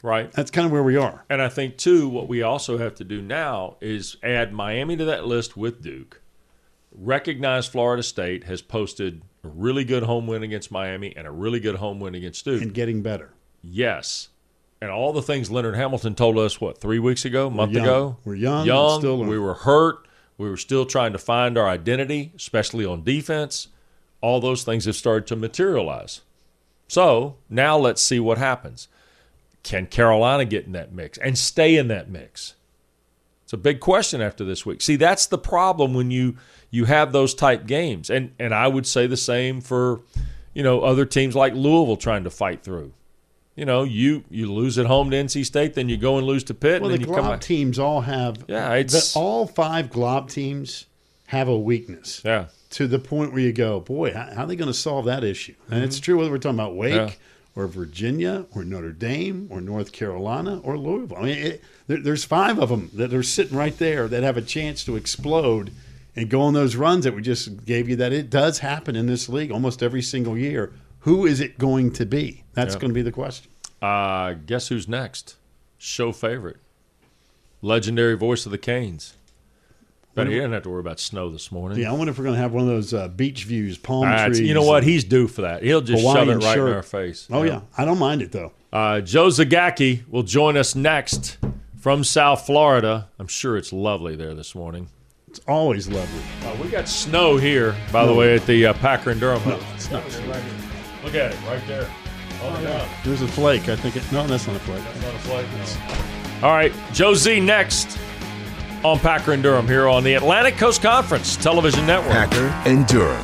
[SPEAKER 2] Right.
[SPEAKER 3] That's kind of where we are.
[SPEAKER 2] And I think, too, what we also have to do now is add Miami to that list with Duke. Recognize Florida State has posted a really good home win against Miami and a really good home win against Duke.
[SPEAKER 3] And getting better.
[SPEAKER 2] Yes. And all the things Leonard Hamilton told us, what, three weeks ago, a month
[SPEAKER 3] We're
[SPEAKER 2] ago?
[SPEAKER 3] We're young.
[SPEAKER 2] Young.
[SPEAKER 3] Still
[SPEAKER 2] we were hurt. We were still trying to find our identity, especially on defense. All those things have started to materialize. So now let's see what happens. Can Carolina get in that mix and stay in that mix? It's a big question after this week. See, that's the problem when you you have those type games. And and I would say the same for, you know, other teams like Louisville trying to fight through. You know, you, you lose at home to N C State, then you go and lose to Pitt.
[SPEAKER 3] Well,
[SPEAKER 2] and
[SPEAKER 3] the
[SPEAKER 2] then you come
[SPEAKER 3] Glob
[SPEAKER 2] back.
[SPEAKER 3] teams all have
[SPEAKER 2] Yeah, it's
[SPEAKER 3] the, all five Glob teams have a weakness.
[SPEAKER 2] Yeah.
[SPEAKER 3] To the point where you go, boy, how, how are they going to solve that issue? And mm-hmm. it's true whether we're talking about Wake
[SPEAKER 2] Yeah.
[SPEAKER 3] or Virginia or Notre Dame or North Carolina or Louisville. I mean, it, there, there's five of them that are sitting right there that have a chance to explode and go on those runs that we just gave you. That it does happen in this league almost every single year. Who is it going to be? That's
[SPEAKER 2] Yeah.
[SPEAKER 3] going to be the question.
[SPEAKER 2] Uh, guess who's next? Show favorite. Legendary voice of the Canes. But he didn't have to worry about snow this morning.
[SPEAKER 3] Yeah, I wonder if we're going to have one of those uh, beach views, palm
[SPEAKER 2] Uh,
[SPEAKER 3] trees.
[SPEAKER 2] you know what? He's due for that. He'll just
[SPEAKER 3] Hawaiian
[SPEAKER 2] shove it right
[SPEAKER 3] shirt.
[SPEAKER 2] in our face.
[SPEAKER 3] Oh, yeah. I don't mind it, though.
[SPEAKER 2] Uh, Joe Zagacki will join us next from South Florida. I'm sure it's lovely there this morning.
[SPEAKER 3] It's always lovely.
[SPEAKER 2] Uh, we got snow here, by
[SPEAKER 3] No.
[SPEAKER 2] the way, at the uh, Packer and Durham.
[SPEAKER 3] No, it's not.
[SPEAKER 2] Look at it right there. Oh, yeah.
[SPEAKER 3] There's a flake. I think it. No, that's not a flake.
[SPEAKER 2] That's not a flag. No. All right, Joe Z next on Packer and Durham here on the Atlantic Coast Conference Television Network.
[SPEAKER 1] Packer and Durham.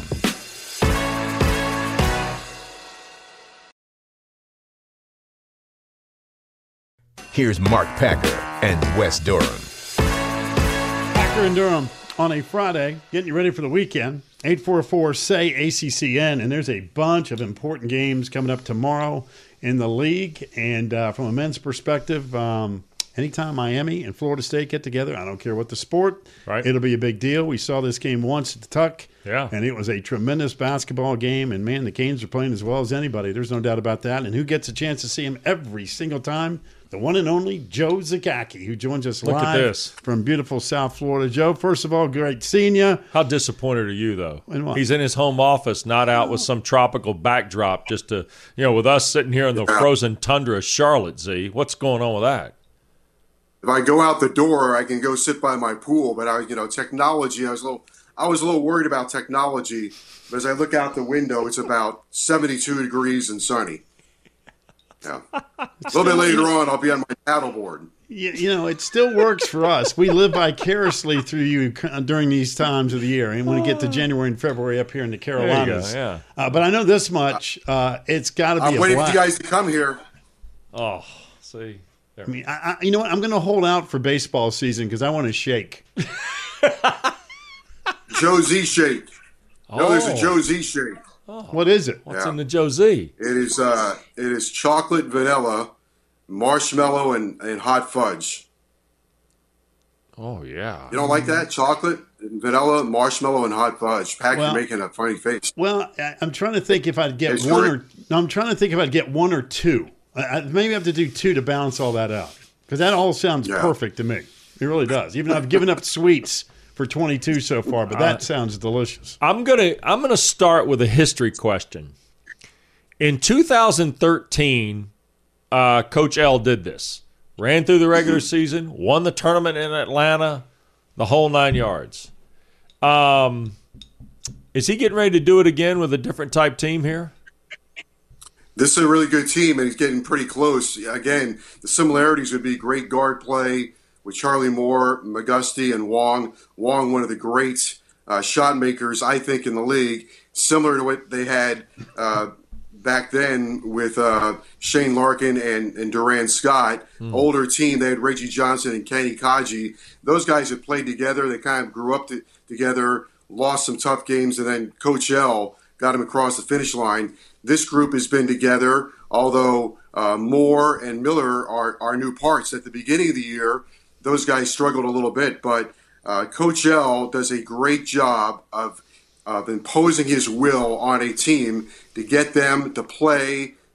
[SPEAKER 1] Here's Mark Packer and Wes Durham.
[SPEAKER 3] Packer and Durham on a Friday, getting you ready for the weekend. eight four four, S A Y, A C C N, and there's a bunch of important games coming up tomorrow in the league. And uh, from a men's perspective, um, anytime Miami and Florida State get together, I don't care what the sport,
[SPEAKER 2] Right.
[SPEAKER 3] it'll be a big deal. We saw this game once at the Tuck,
[SPEAKER 2] Yeah.
[SPEAKER 3] and it was a tremendous basketball game. And, man, the Canes are playing as well as anybody. There's no doubt about that. And who gets a chance to see him every single time? The one and only Joe Zagacki, who joins us
[SPEAKER 2] Look at
[SPEAKER 3] live
[SPEAKER 2] this.
[SPEAKER 3] from beautiful South Florida. Joe, first of all, great seeing you.
[SPEAKER 2] How disappointed are you, though?
[SPEAKER 3] In what?
[SPEAKER 2] He's in his home office, not out with some tropical backdrop just to, you know, with us sitting here in the frozen tundra of Charlotte, Z. What's going on with that?
[SPEAKER 5] If I go out the door, I can go sit by my pool. But I, you know, technology. I was a little, I was a little worried about technology. But as I look out the window, it's about seventy-two degrees and sunny. Yeah. A little bit later on, I'll be on my paddleboard.
[SPEAKER 3] You, you know, it still works for us. We live vicariously through you during these times of the year. And when we get to January and February up here in the Carolinas.
[SPEAKER 2] There you go,
[SPEAKER 3] uh, but I know this much. Uh, it's got to be
[SPEAKER 5] I'm
[SPEAKER 3] a
[SPEAKER 5] waiting for
[SPEAKER 3] blast.
[SPEAKER 5] you guys to come here.
[SPEAKER 2] Oh, see. There.
[SPEAKER 3] I mean, I, I, you know what? I'm going to hold out for baseball season because I want to shake.
[SPEAKER 5] Joe Z shake. No, there's a
[SPEAKER 2] Oh.
[SPEAKER 5] Joe Z shake.
[SPEAKER 3] What is it?
[SPEAKER 2] What's
[SPEAKER 5] Yeah.
[SPEAKER 2] in the Joe Z?
[SPEAKER 5] It is uh, it is chocolate, vanilla, marshmallow, and, and hot fudge.
[SPEAKER 2] Oh, yeah.
[SPEAKER 5] You don't like that? Chocolate, vanilla, marshmallow, and hot fudge. Pack,
[SPEAKER 3] Well-
[SPEAKER 5] you're making a funny face.
[SPEAKER 3] Well, I, I'm trying to think if I'd get
[SPEAKER 5] It's
[SPEAKER 3] one
[SPEAKER 5] correct.
[SPEAKER 3] or no, I'm trying to think if I'd get one or two. I, I maybe I have to do two to balance all that out because that all sounds
[SPEAKER 5] Yeah.
[SPEAKER 3] perfect to me. It really does. Even though I've given up sweets for twenty-two so far, but that sounds delicious.
[SPEAKER 2] I'm gonna I'm gonna start with a history question. In two thousand thirteen, uh, Coach L did this. Ran through the regular season, won the tournament in Atlanta, the whole nine yards. Um, is he getting ready to do it again with a different type team here?
[SPEAKER 5] This is a really good team, and he's getting pretty close. Again, the similarities would be great guard play with Charlie Moore, McGusty, and Wong. Wong, one of the great uh, shot makers, I think, in the league, similar to what they had uh, back then with uh, Shane Larkin and, and Duran Scott.
[SPEAKER 2] Hmm.
[SPEAKER 5] Older team, they had Reggie Johnson and Kenny Kaji. Those guys had played together. They kind of grew up to, together, lost some tough games, and then Coach L got them across the finish line. This group has been together, although uh, Moore and Miller are, are new parts. At the beginning of the year, those guys struggled a little bit, but uh, Coach L does a great job of, of imposing his will on a team to get them to play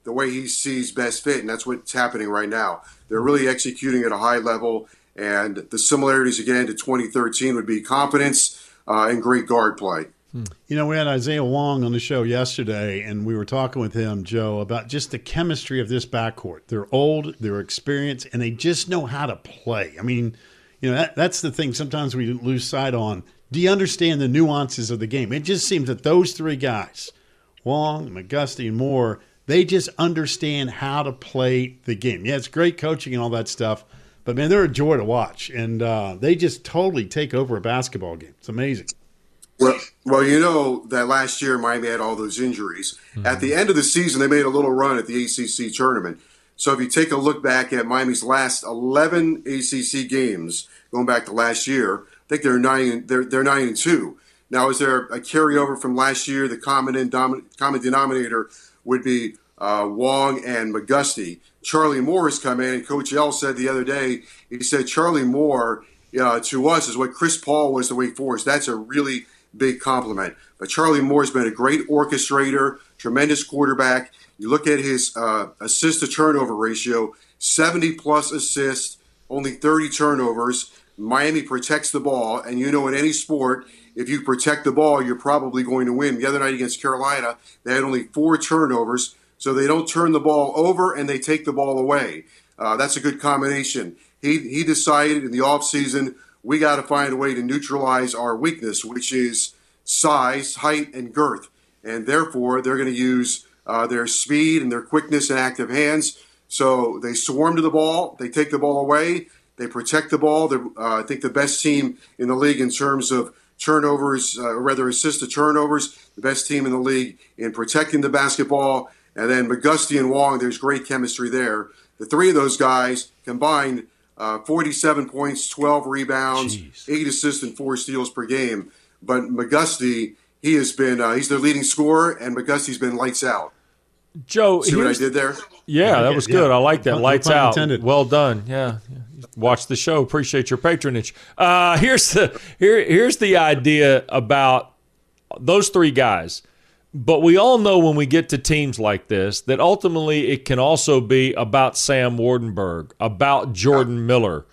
[SPEAKER 5] the way he sees best fit, and that's what's happening right now. They're really executing at a high level, and the similarities, again, to twenty thirteen would be confidence uh, and great guard play.
[SPEAKER 3] You know, we had Isaiah Wong on the show yesterday, and we were talking with him, Joe, about just the chemistry of this backcourt. They're old, they're experienced, and they just know how to play. I mean, you know, that, that's the thing sometimes we lose sight on. Do you understand the nuances of the game? It just seems that those three guys, Wong, McGusty, and Moore, they just understand how to play the game. Yeah, it's great coaching and all that stuff, but, man, they're a joy to watch, and uh, they just totally take over a basketball game. It's amazing.
[SPEAKER 5] Well, well, you know that last year Miami had all those injuries. Mm-hmm. At the end of the season, they made a little run at the A C C tournament. So if you take a look back at Miami's last eleven A C C games, going back to last year, I think they're nine. They're they're nine and two. Now, is there a carryover from last year? The common indom- common denominator would be uh, Wong and McGusty. Charlie Moore has come in, and Coach L said the other day, he said Charlie Moore uh, to us is what Chris Paul was to Wake Forest. That's a really big compliment. But Charlie Moore's been a great orchestrator, tremendous quarterback. You look at his uh, assist to turnover ratio, seventy plus assists, only thirty turnovers. Miami protects the ball, and you know in any sport, if you protect the ball, you're probably going to win. The other night against Carolina, they had only four turnovers, so they don't turn the ball over and they take the ball away. Uh, that's a good combination. He he decided in the offseason, we got to find a way to neutralize our weakness, which is size, height, and girth. And therefore, they're going to use uh, their speed and their quickness and active hands. So they swarm to the ball. They take the ball away. They protect the ball. They're, uh, I think, the best team in the league in terms of turnovers, uh, or rather assist to turnovers, the best team in the league in protecting the basketball. And then McGusty and Wong, there's great chemistry there. The three of those guys combined, Uh, forty-seven points, twelve rebounds, Jeez. eight assists, and four steals per game. But McGusty, he has been, uh, he's their leading scorer, and McGusty's been lights out.
[SPEAKER 2] Joe,
[SPEAKER 5] see what I did there?
[SPEAKER 2] Yeah, that was good.
[SPEAKER 3] Yeah.
[SPEAKER 2] I like that.
[SPEAKER 3] No,
[SPEAKER 2] lights
[SPEAKER 3] no
[SPEAKER 2] out.
[SPEAKER 3] intended.
[SPEAKER 2] Well done. Yeah. Watch the show. Appreciate your patronage. Uh, here's the here. Here's the idea about those three guys. But we all know when we get to teams like this that ultimately it can also be about Sam Wardenberg, about Jordan Miller.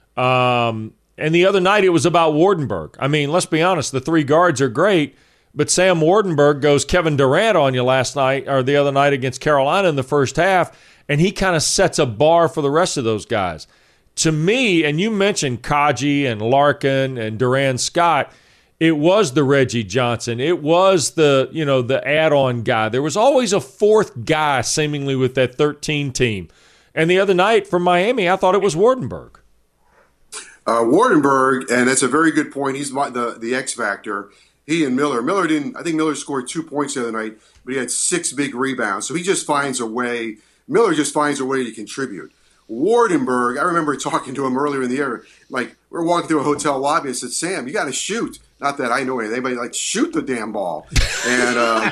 [SPEAKER 2] Um, and the other night it was about Wardenberg. I mean, let's be honest, the three guards are great, but Sam Wardenberg goes Kevin Durant on you last night or the other night against Carolina in the first half, and he kind of sets a bar for the rest of those guys. To me, and you mentioned Kaji and Larkin and Duran Scott, it was the Reggie Johnson. It was the, you know, the add-on guy. There was always a fourth guy seemingly with that thirteen team. And the other night for Miami, I thought it was Wardenberg.
[SPEAKER 5] Uh, Wardenberg, and that's a very good point. He's my, the, the X factor. He and Miller. Miller didn't, I think Miller scored two points the other night, but he had six big rebounds. So he just finds a way. Miller just finds a way to contribute. Wardenberg, I remember talking to him earlier in the year. Like, we were walking through a hotel lobby and said, Sam, you got to shoot. Not that I know anything, but like, shoot the damn ball. And, uh,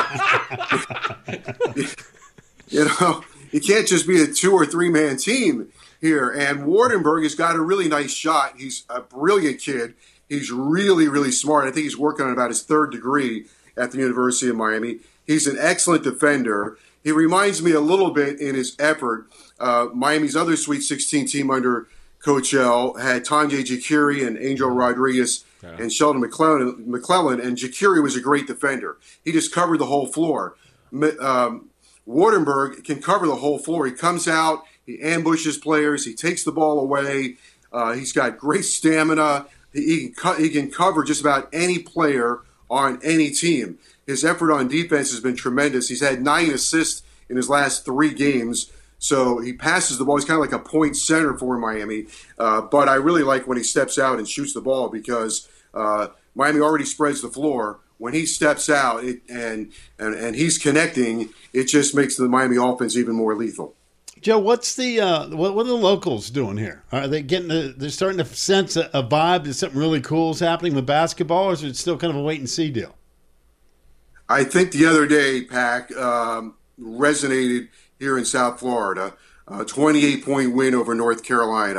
[SPEAKER 5] you know, you can't just be a two or three man team here. And Wardenberg has got a really nice shot. He's a brilliant kid. He's really, really smart. I think he's working on about his third degree at the University of Miami. He's an excellent defender. He reminds me a little bit in his effort. Uh, Miami's other Sweet sixteen team under Coach L had Tanya Jakiri and Angel Rodriguez yeah. and Sheldon McClellan, McClellan, and Jakiri was a great defender. He just covered the whole floor. Um, Wardenberg can cover the whole floor. He comes out, he ambushes players, he takes the ball away. Uh, he's got great stamina. He, he, can co- he can cover just about any player on any team. His effort on defense has been tremendous. He's had nine assists in his last three games. So he passes the ball. He's kind of like a point center for Miami. Uh, but I really like when he steps out and shoots the ball because uh, Miami already spreads the floor. When he steps out it, and, and and he's connecting, it just makes the Miami offense even more lethal.
[SPEAKER 3] Joe, what's the uh, what, what are the locals doing here? Are they getting? A, they're starting to sense a, a vibe that something really cool is happening with basketball, or is it still kind of a wait and see deal?
[SPEAKER 5] I think the other day, Pac, um, resonated here in South Florida. A twenty-eight point win over North Carolina.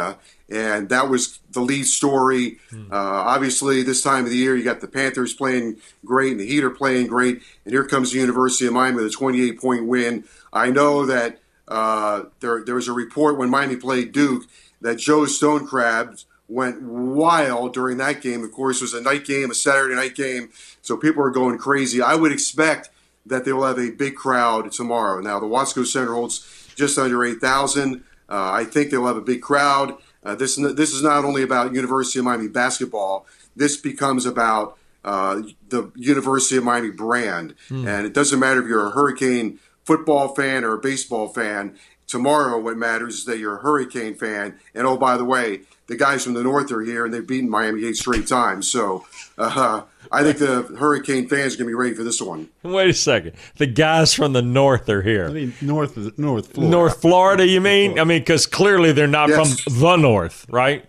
[SPEAKER 5] and that was the lead story. Uh, obviously, this time of the year, you got the Panthers playing great and the Heat are playing great, and here comes the University of Miami with a twenty-eight point win. I know that uh, there there was a report when Miami played Duke that Joe Stonecrabs went wild during that game. Of course, it was a night game, a Saturday night game, so people are going crazy. I would expect that they will have a big crowd tomorrow. Now, the Watsco Center holds just under eight thousand. Uh, I think they'll have a big crowd. Uh, this, this is not only about University of Miami basketball. This becomes about uh, the University of Miami brand. Mm. And it doesn't matter if you're a Hurricane football fan or a baseball fan. Tomorrow, what matters is that you're a Hurricane fan. And, oh, by the way, the guys from the North are here, and they've beaten Miami eight straight times. So uh, I think the Hurricane fans are going to be ready for this one.
[SPEAKER 2] Wait a second. The guys from the North are here.
[SPEAKER 3] I mean, North, North Florida.
[SPEAKER 2] North Florida, you mean? I mean, because clearly they're not
[SPEAKER 5] Yes.
[SPEAKER 2] from the North, right?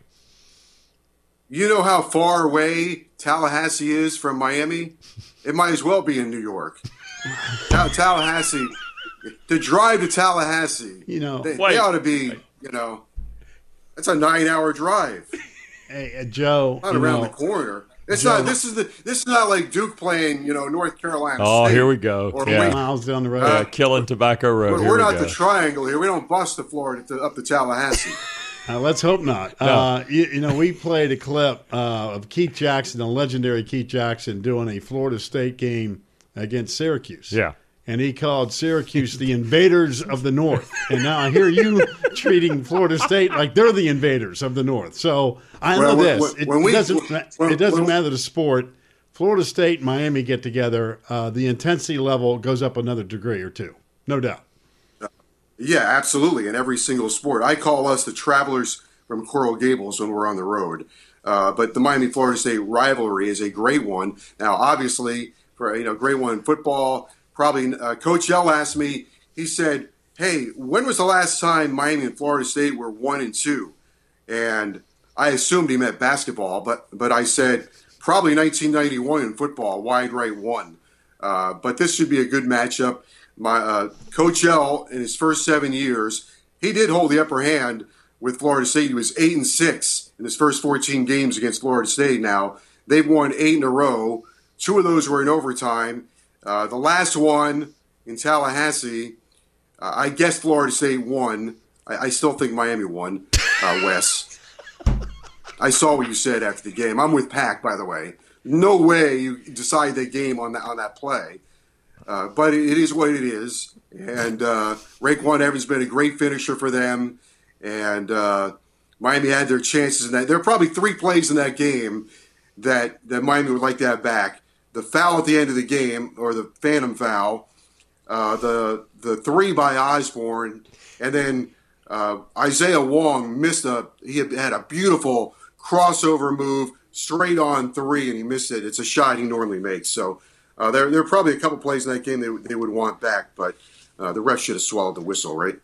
[SPEAKER 5] You know how far away Tallahassee is from Miami? It might as well be in New York. Ta- Tallahassee, to drive to Tallahassee,
[SPEAKER 3] You know,
[SPEAKER 5] they,
[SPEAKER 2] Wait.
[SPEAKER 5] they ought to be, you know, that's a nine-hour drive.
[SPEAKER 3] hey, uh, Joe,
[SPEAKER 5] Not
[SPEAKER 3] you
[SPEAKER 5] around
[SPEAKER 3] know,
[SPEAKER 5] the corner. It's
[SPEAKER 3] Joe-
[SPEAKER 5] not. This is the. This is not like Duke playing, you know, North Carolina.
[SPEAKER 2] Oh,
[SPEAKER 5] State
[SPEAKER 2] here we go.
[SPEAKER 5] Or
[SPEAKER 2] Yeah.
[SPEAKER 5] Wake.
[SPEAKER 3] miles down the road.
[SPEAKER 2] Uh, killing Tobacco Road.
[SPEAKER 5] We're,
[SPEAKER 2] Here
[SPEAKER 5] we're
[SPEAKER 2] we
[SPEAKER 5] not
[SPEAKER 2] go.
[SPEAKER 5] the triangle here. We don't bust the Florida to, up to Tallahassee.
[SPEAKER 3] Uh, let's hope not.
[SPEAKER 2] No.
[SPEAKER 3] Uh, you, you know, we played a clip uh, of Keith Jackson, the legendary Keith Jackson, doing a Florida State game against Syracuse.
[SPEAKER 2] Yeah.
[SPEAKER 3] And he called Syracuse the invaders of the North. And now I hear you treating Florida State like they're the invaders of the North. So I
[SPEAKER 5] Well,
[SPEAKER 3] know
[SPEAKER 5] when-
[SPEAKER 3] this.
[SPEAKER 5] when-
[SPEAKER 3] It,
[SPEAKER 5] when we-
[SPEAKER 3] doesn't,
[SPEAKER 5] when-
[SPEAKER 3] it doesn't
[SPEAKER 5] when-
[SPEAKER 3] matter the sport. Florida State and Miami get together. Uh, the intensity level goes up another degree or two. No doubt.
[SPEAKER 5] Yeah, absolutely. In every single sport, I call us the travelers from Coral Gables when we're on the road. Uh, but the Miami Florida State rivalry is a great one. Now, obviously, for you know, great one in football. Probably uh, Coach L asked me. He said, "Hey, when was the last time Miami and Florida State were one and two?" And I assumed he meant basketball, but but I said probably nineteen ninety-one in football, wide right one. Uh, but this should be a good matchup. My uh, Coach L in his first seven years, he did hold the upper hand with Florida State. He was eight and six in his first fourteen games against Florida State. Now they've won eight in a row. Two of those were in overtime. Uh, the last one in Tallahassee, uh, I guess Florida State won. I, I still think Miami won. Uh, Wes, I saw what you said after the game. I'm with Pack, by the way. No way you decide the game on that on that play. Uh, but it, it is what it is. And uh, Raekwon Evans has been a great finisher for them. And uh, Miami had their chances in that. There are probably three plays in that game that, that Miami would like to have back. The foul at the end of the game, or the phantom foul, uh, the the three by Osborne, and then uh, Isaiah Wong missed a he had, had a beautiful crossover move straight on three, and he missed it. It's a shot he normally makes. So uh, there there are probably a couple plays in that game they they would want back, but uh, the ref should have swallowed the whistle, right?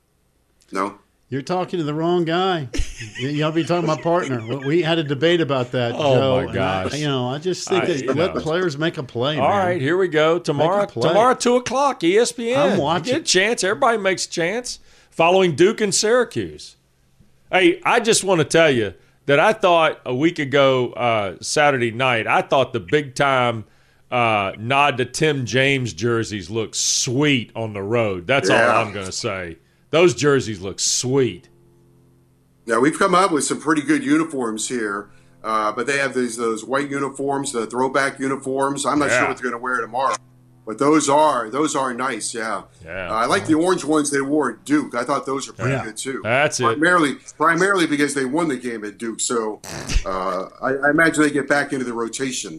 [SPEAKER 5] No.
[SPEAKER 3] You're talking to the wrong guy. You- You'll be talking to my partner. We- We had a debate about that,
[SPEAKER 2] Oh,
[SPEAKER 3] Joe.
[SPEAKER 2] my
[SPEAKER 3] and I-
[SPEAKER 2] gosh.
[SPEAKER 3] you know, I just think
[SPEAKER 2] I-
[SPEAKER 3] that
[SPEAKER 2] you
[SPEAKER 3] let
[SPEAKER 2] know.
[SPEAKER 3] players make a play.
[SPEAKER 2] All
[SPEAKER 3] man.
[SPEAKER 2] right, here we go. Tomorrow,
[SPEAKER 3] play.
[SPEAKER 2] tomorrow, two o'clock, E S P N.
[SPEAKER 3] I'm watching.
[SPEAKER 2] Get a chance. Everybody makes a chance. Following Duke and Syracuse. Hey, I just want to tell you that I thought a week ago, uh, Saturday night, I thought the big time uh, nod to Tim James jerseys looked sweet on the road. That's
[SPEAKER 5] Yeah.
[SPEAKER 2] all I'm going to say. Those jerseys look sweet.
[SPEAKER 5] Now, we've come up with some pretty good uniforms here, uh, but they have these those white uniforms, the throwback uniforms. I'm not
[SPEAKER 2] Yeah.
[SPEAKER 5] sure what they're going to wear tomorrow, but those are those are nice. Yeah,
[SPEAKER 2] Yeah.
[SPEAKER 5] Uh, I like the orange ones they wore at Duke. I thought those are pretty
[SPEAKER 3] Yeah.
[SPEAKER 5] good too.
[SPEAKER 2] That's it.
[SPEAKER 5] Primarily, primarily because they won the game at Duke, so uh, I, I imagine they get back into the rotation.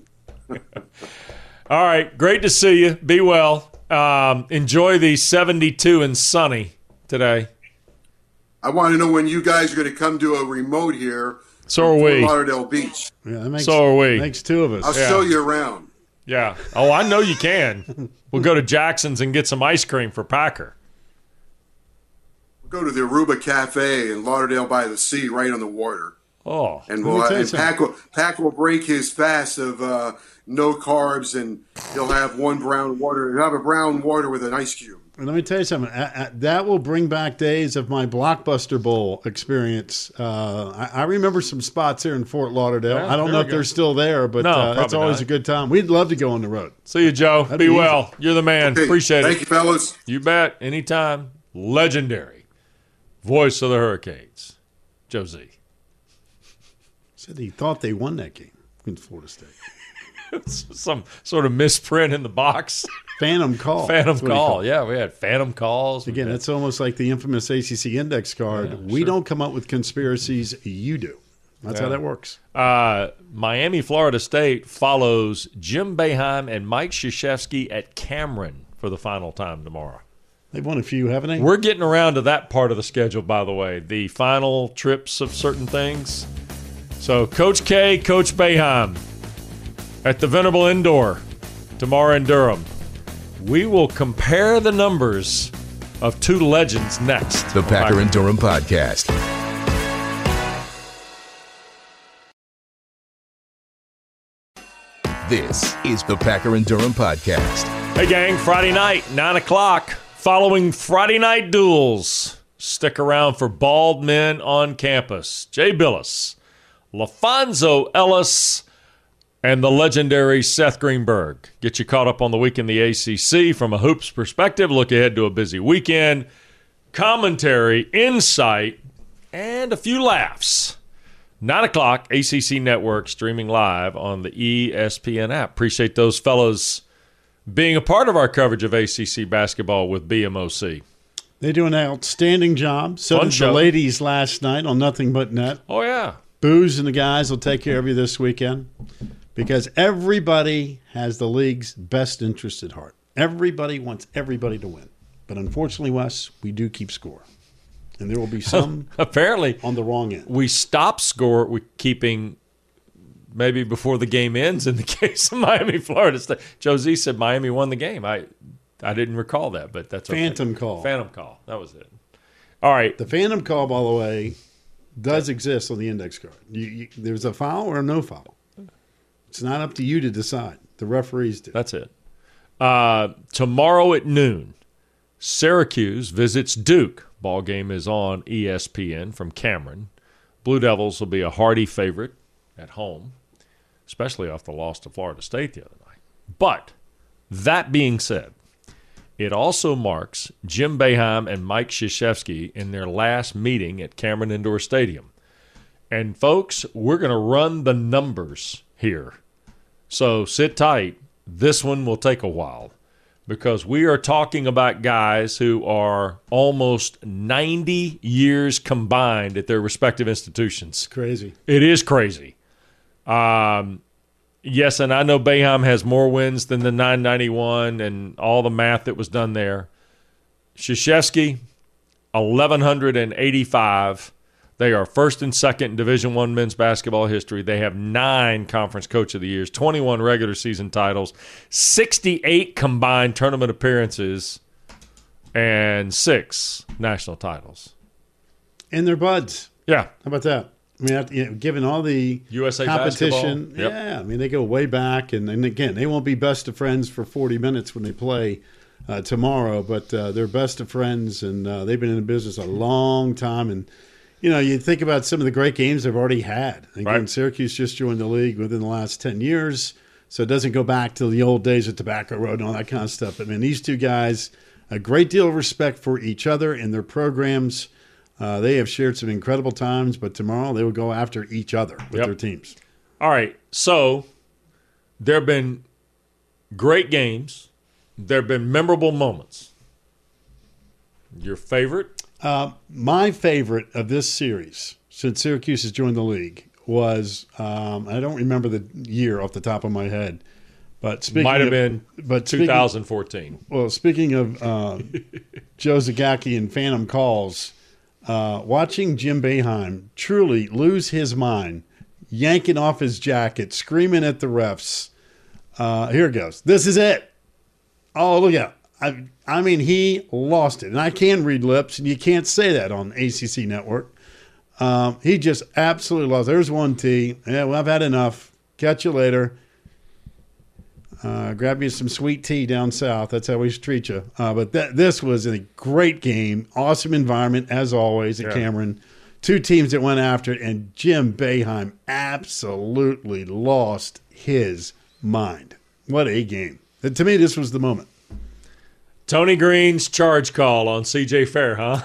[SPEAKER 2] All right, great to see you. Be well. Um, enjoy the seventy-two and sunny today.
[SPEAKER 5] I want to know when you guys are going to come to a remote here.
[SPEAKER 2] So are
[SPEAKER 5] from Fort
[SPEAKER 2] we.
[SPEAKER 5] Lauderdale Beach.
[SPEAKER 3] Yeah, that makes,
[SPEAKER 2] So are we.
[SPEAKER 3] Makes two of us.
[SPEAKER 5] I'll
[SPEAKER 2] Yeah.
[SPEAKER 5] show you around.
[SPEAKER 2] Yeah. Oh, I know you can. We'll go to Jackson's and get some ice cream for Packer.
[SPEAKER 5] Go to the Aruba Cafe in Lauderdale by the Sea, right on the water.
[SPEAKER 2] Oh,
[SPEAKER 5] And,
[SPEAKER 3] Let me
[SPEAKER 5] we'll,
[SPEAKER 3] tell you
[SPEAKER 5] and
[SPEAKER 3] something.
[SPEAKER 5] Pack will, Pack will break his fast of uh, no carbs, and he'll have one brown water. He'll have a brown water with an ice cube.
[SPEAKER 3] And let me tell you something. I, I, that will bring back days of my Blockbuster Bowl experience. Uh, I, I remember some spots here in Fort Lauderdale.
[SPEAKER 2] Yeah,
[SPEAKER 3] I don't
[SPEAKER 2] there
[SPEAKER 3] know
[SPEAKER 2] we
[SPEAKER 3] if
[SPEAKER 2] go.
[SPEAKER 3] they're still there, but
[SPEAKER 2] No,
[SPEAKER 3] uh, that's
[SPEAKER 2] probably
[SPEAKER 3] always
[SPEAKER 2] not.
[SPEAKER 3] a good time. We'd love to go on the road.
[SPEAKER 2] See you, Joe.
[SPEAKER 3] That'd
[SPEAKER 2] Be
[SPEAKER 3] be
[SPEAKER 2] well. You're the man.
[SPEAKER 5] Okay,
[SPEAKER 2] Appreciate
[SPEAKER 5] Thank
[SPEAKER 2] it.
[SPEAKER 5] you, fellas.
[SPEAKER 2] You bet. Anytime. Legendary voice of the Hurricanes, Joe Z.
[SPEAKER 3] Said he thought they won that game against Florida State.
[SPEAKER 2] Some sort of misprint in the box.
[SPEAKER 3] Phantom call.
[SPEAKER 2] Phantom
[SPEAKER 3] That's what he
[SPEAKER 2] call.
[SPEAKER 3] called it.
[SPEAKER 2] Yeah, we had phantom calls.
[SPEAKER 3] Again,
[SPEAKER 2] We had-
[SPEAKER 3] that's almost like the infamous A C C index card.
[SPEAKER 2] Yeah,
[SPEAKER 3] we
[SPEAKER 2] sure.
[SPEAKER 3] don't come up with conspiracies. You do. That's how
[SPEAKER 2] Yeah.
[SPEAKER 3] that works.
[SPEAKER 2] Uh, Miami, Florida State follows Jim Boeheim and Mike Krzyzewski at Cameron for the final time tomorrow.
[SPEAKER 3] They've won a few, haven't they?
[SPEAKER 2] We're getting around to that part of the schedule, by the way, the final trips of certain things. So Coach K, Coach Boeheim at the Venerable Indoor tomorrow in Durham. We will compare the numbers of two legends next.
[SPEAKER 1] The Packer and Durham Podcast. This is the Packer and Durham Podcast.
[SPEAKER 2] Hey, gang, Friday night, nine o'clock, following Friday Night Duels. Stick around for Bald Men on Campus. Jay Billis, LaFonso Ellis, and the legendary Seth Greenberg. Get you caught up on the week in the A C C from a hoops perspective. Look ahead to a busy weekend. Commentary, insight, and a few laughs. nine o'clock, A C C Network, streaming live on the E S P N app. Appreciate those fellows being a part of our coverage of A C C basketball with B M O C.
[SPEAKER 3] They do an outstanding job. So
[SPEAKER 2] Fun
[SPEAKER 3] did
[SPEAKER 2] show.
[SPEAKER 3] the ladies last night on Nothing But Net.
[SPEAKER 2] Oh, yeah.
[SPEAKER 3] Booze and the guys will take care of you this weekend because everybody has the league's best interest at heart. Everybody wants everybody to win. But unfortunately, Wes, we do keep score. And there will be some
[SPEAKER 2] Apparently,
[SPEAKER 3] on the wrong end.
[SPEAKER 2] we stop score with keeping maybe before the game ends in the case of Miami, Florida State. Joe Z said Miami won the game. I I didn't recall that, but that's okay.
[SPEAKER 3] Phantom call.
[SPEAKER 2] Phantom call. That was it. All right.
[SPEAKER 3] The phantom call, by the way, does exist on the index card. You, you, there's a foul or a no foul. It's not up to you to decide. The referees do.
[SPEAKER 2] That's it. Uh, tomorrow at noon, Syracuse visits Duke. Ball game is on E S P N from Cameron. Blue Devils will be a hearty favorite at home, especially off the loss to Florida State the other night. But that being said, it also marks Jim Boeheim and Mike Krzyzewski in their last meeting at Cameron Indoor Stadium. And, folks, we're going to run the numbers here. So sit tight. This one will take a while because we are talking about guys who are almost ninety years combined at their respective institutions.
[SPEAKER 3] Crazy.
[SPEAKER 2] It is crazy. Um, yes, and I know Boeheim has more wins than the nine ninety-one and all the math that was done there. Krzyzewski, eleven eighty-five. They are first and second in Division I men's basketball history. They have nine Conference Coach of the Years, twenty-one regular season titles, sixty-eight combined tournament appearances, and six national titles.
[SPEAKER 3] And they're buds.
[SPEAKER 2] Yeah.
[SPEAKER 3] How about that? I mean, after, you know, given all the
[SPEAKER 2] U S A
[SPEAKER 3] competition,
[SPEAKER 2] basketball. Yep.
[SPEAKER 3] yeah, I mean, they go way back. And, and again, they won't be best of friends for forty minutes when they play uh, tomorrow, but uh, they're best of friends, and uh, they've been in the business a long time. And, you know, you think about some of the great games they've already had. Again,
[SPEAKER 2] Right.
[SPEAKER 3] Syracuse just joined the league within the last ten years, so it doesn't go back to the old days of Tobacco Road and all that kind of stuff. I mean, these two guys, a great deal of respect for each other and their programs. Uh, they have shared some incredible times, but tomorrow they will go after each other with
[SPEAKER 2] Yep.
[SPEAKER 3] their teams.
[SPEAKER 2] All right, so there have been great games. There have been memorable moments. Your favorite?
[SPEAKER 3] Uh, my favorite of this series, since Syracuse has joined the league, was um, I don't remember the year off the top of my head, but speaking
[SPEAKER 2] Might have
[SPEAKER 3] of,
[SPEAKER 2] been
[SPEAKER 3] but speaking,
[SPEAKER 2] twenty fourteen.
[SPEAKER 3] Well, speaking of uh, Joe Zagacki and phantom calls, uh, watching Jim Boeheim truly lose his mind, yanking off his jacket, screaming at the refs. Uh, here it goes. This is it. Oh, look out. I, I mean, he lost it. And I can read lips, and you can't say that on A C C Network. Um, he just absolutely lost. There's one tee. Yeah, well, I've had enough. Catch you later. Uh, grab you some sweet tea down south. That's how we should treat you. Uh, but that, this was a great game. Awesome environment, as always, at
[SPEAKER 2] Yeah.
[SPEAKER 3] Cameron. Two teams that went after it, and Jim Boeheim absolutely lost his mind. What a game. And to me, this was the moment.
[SPEAKER 2] Tony Green's charge call on C J Fair, huh?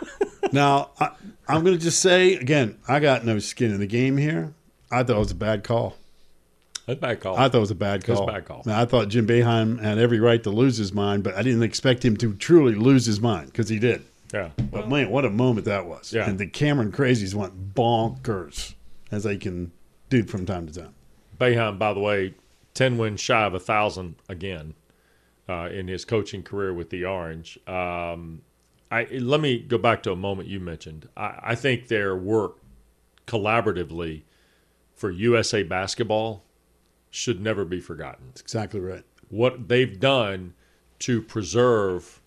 [SPEAKER 3] Now, I, I'm going to just say, again, I got no skin in the game here. I thought it was a bad call.
[SPEAKER 2] That's a bad call.
[SPEAKER 3] I thought it was a bad
[SPEAKER 2] It was
[SPEAKER 3] call.
[SPEAKER 2] a bad call.
[SPEAKER 3] Now, I thought Jim Boeheim had every right to lose his mind, but I didn't expect him to truly lose his mind because he did.
[SPEAKER 2] yeah.
[SPEAKER 3] But, man, what a moment that was.
[SPEAKER 2] Yeah.
[SPEAKER 3] And the Cameron Crazies went bonkers, as they can do from time to time.
[SPEAKER 2] Boeheim, by the way, ten wins shy of a thousand again uh, in his coaching career with the Orange. Um, I let me go back to a moment you mentioned. I, I think their work collaboratively for U S A basketball should never be forgotten.
[SPEAKER 3] That's exactly right.
[SPEAKER 2] What they've done to preserve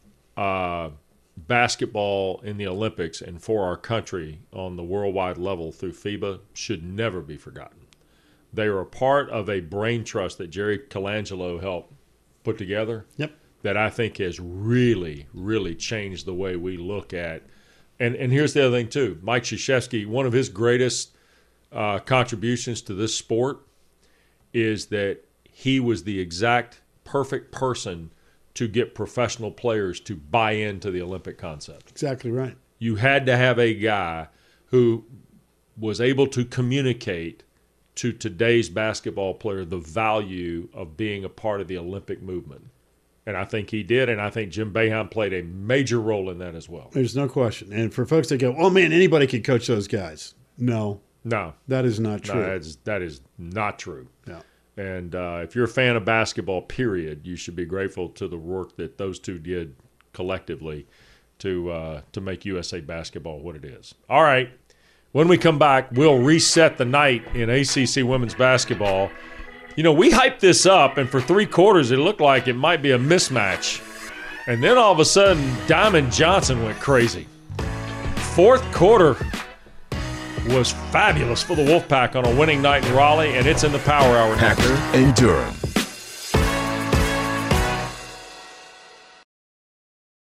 [SPEAKER 2] uh, basketball in the Olympics and for our country on the worldwide level through FIBA should never be forgotten. They are a part of a brain trust that Jerry Colangelo helped put together.
[SPEAKER 3] Yep.
[SPEAKER 2] That I think has really, really changed the way we look at. And and here's the other thing too. Mike Krzyzewski, one of his greatest uh, contributions to this sport is that he was the exact perfect person to get professional players to buy into the Olympic concept.
[SPEAKER 3] Exactly right.
[SPEAKER 2] You had to have a guy who was able to communicate to today's basketball player the value of being a part of the Olympic movement. And I think he did, and I think Jim Boeheim played a major role in that as well.
[SPEAKER 3] There's no question. And for folks that go, oh, man, anybody could coach those guys. No,
[SPEAKER 2] No,
[SPEAKER 3] that is not true.
[SPEAKER 2] no that, is, that is not true.
[SPEAKER 3] No.
[SPEAKER 2] And uh, if you're a fan of basketball, period, you should be grateful to the work that those two did collectively to uh, to make U S A basketball what it is. All right. When we come back, we'll reset the night in A C C women's basketball. You know, we hyped this up, and for three quarters, it looked like it might be a mismatch. And then all of a sudden, Diamond Johnson went crazy. Fourth quarter was fabulous for the Wolfpack on a winning night in Raleigh, and it's in the Power Hour.
[SPEAKER 1] Packer and Durham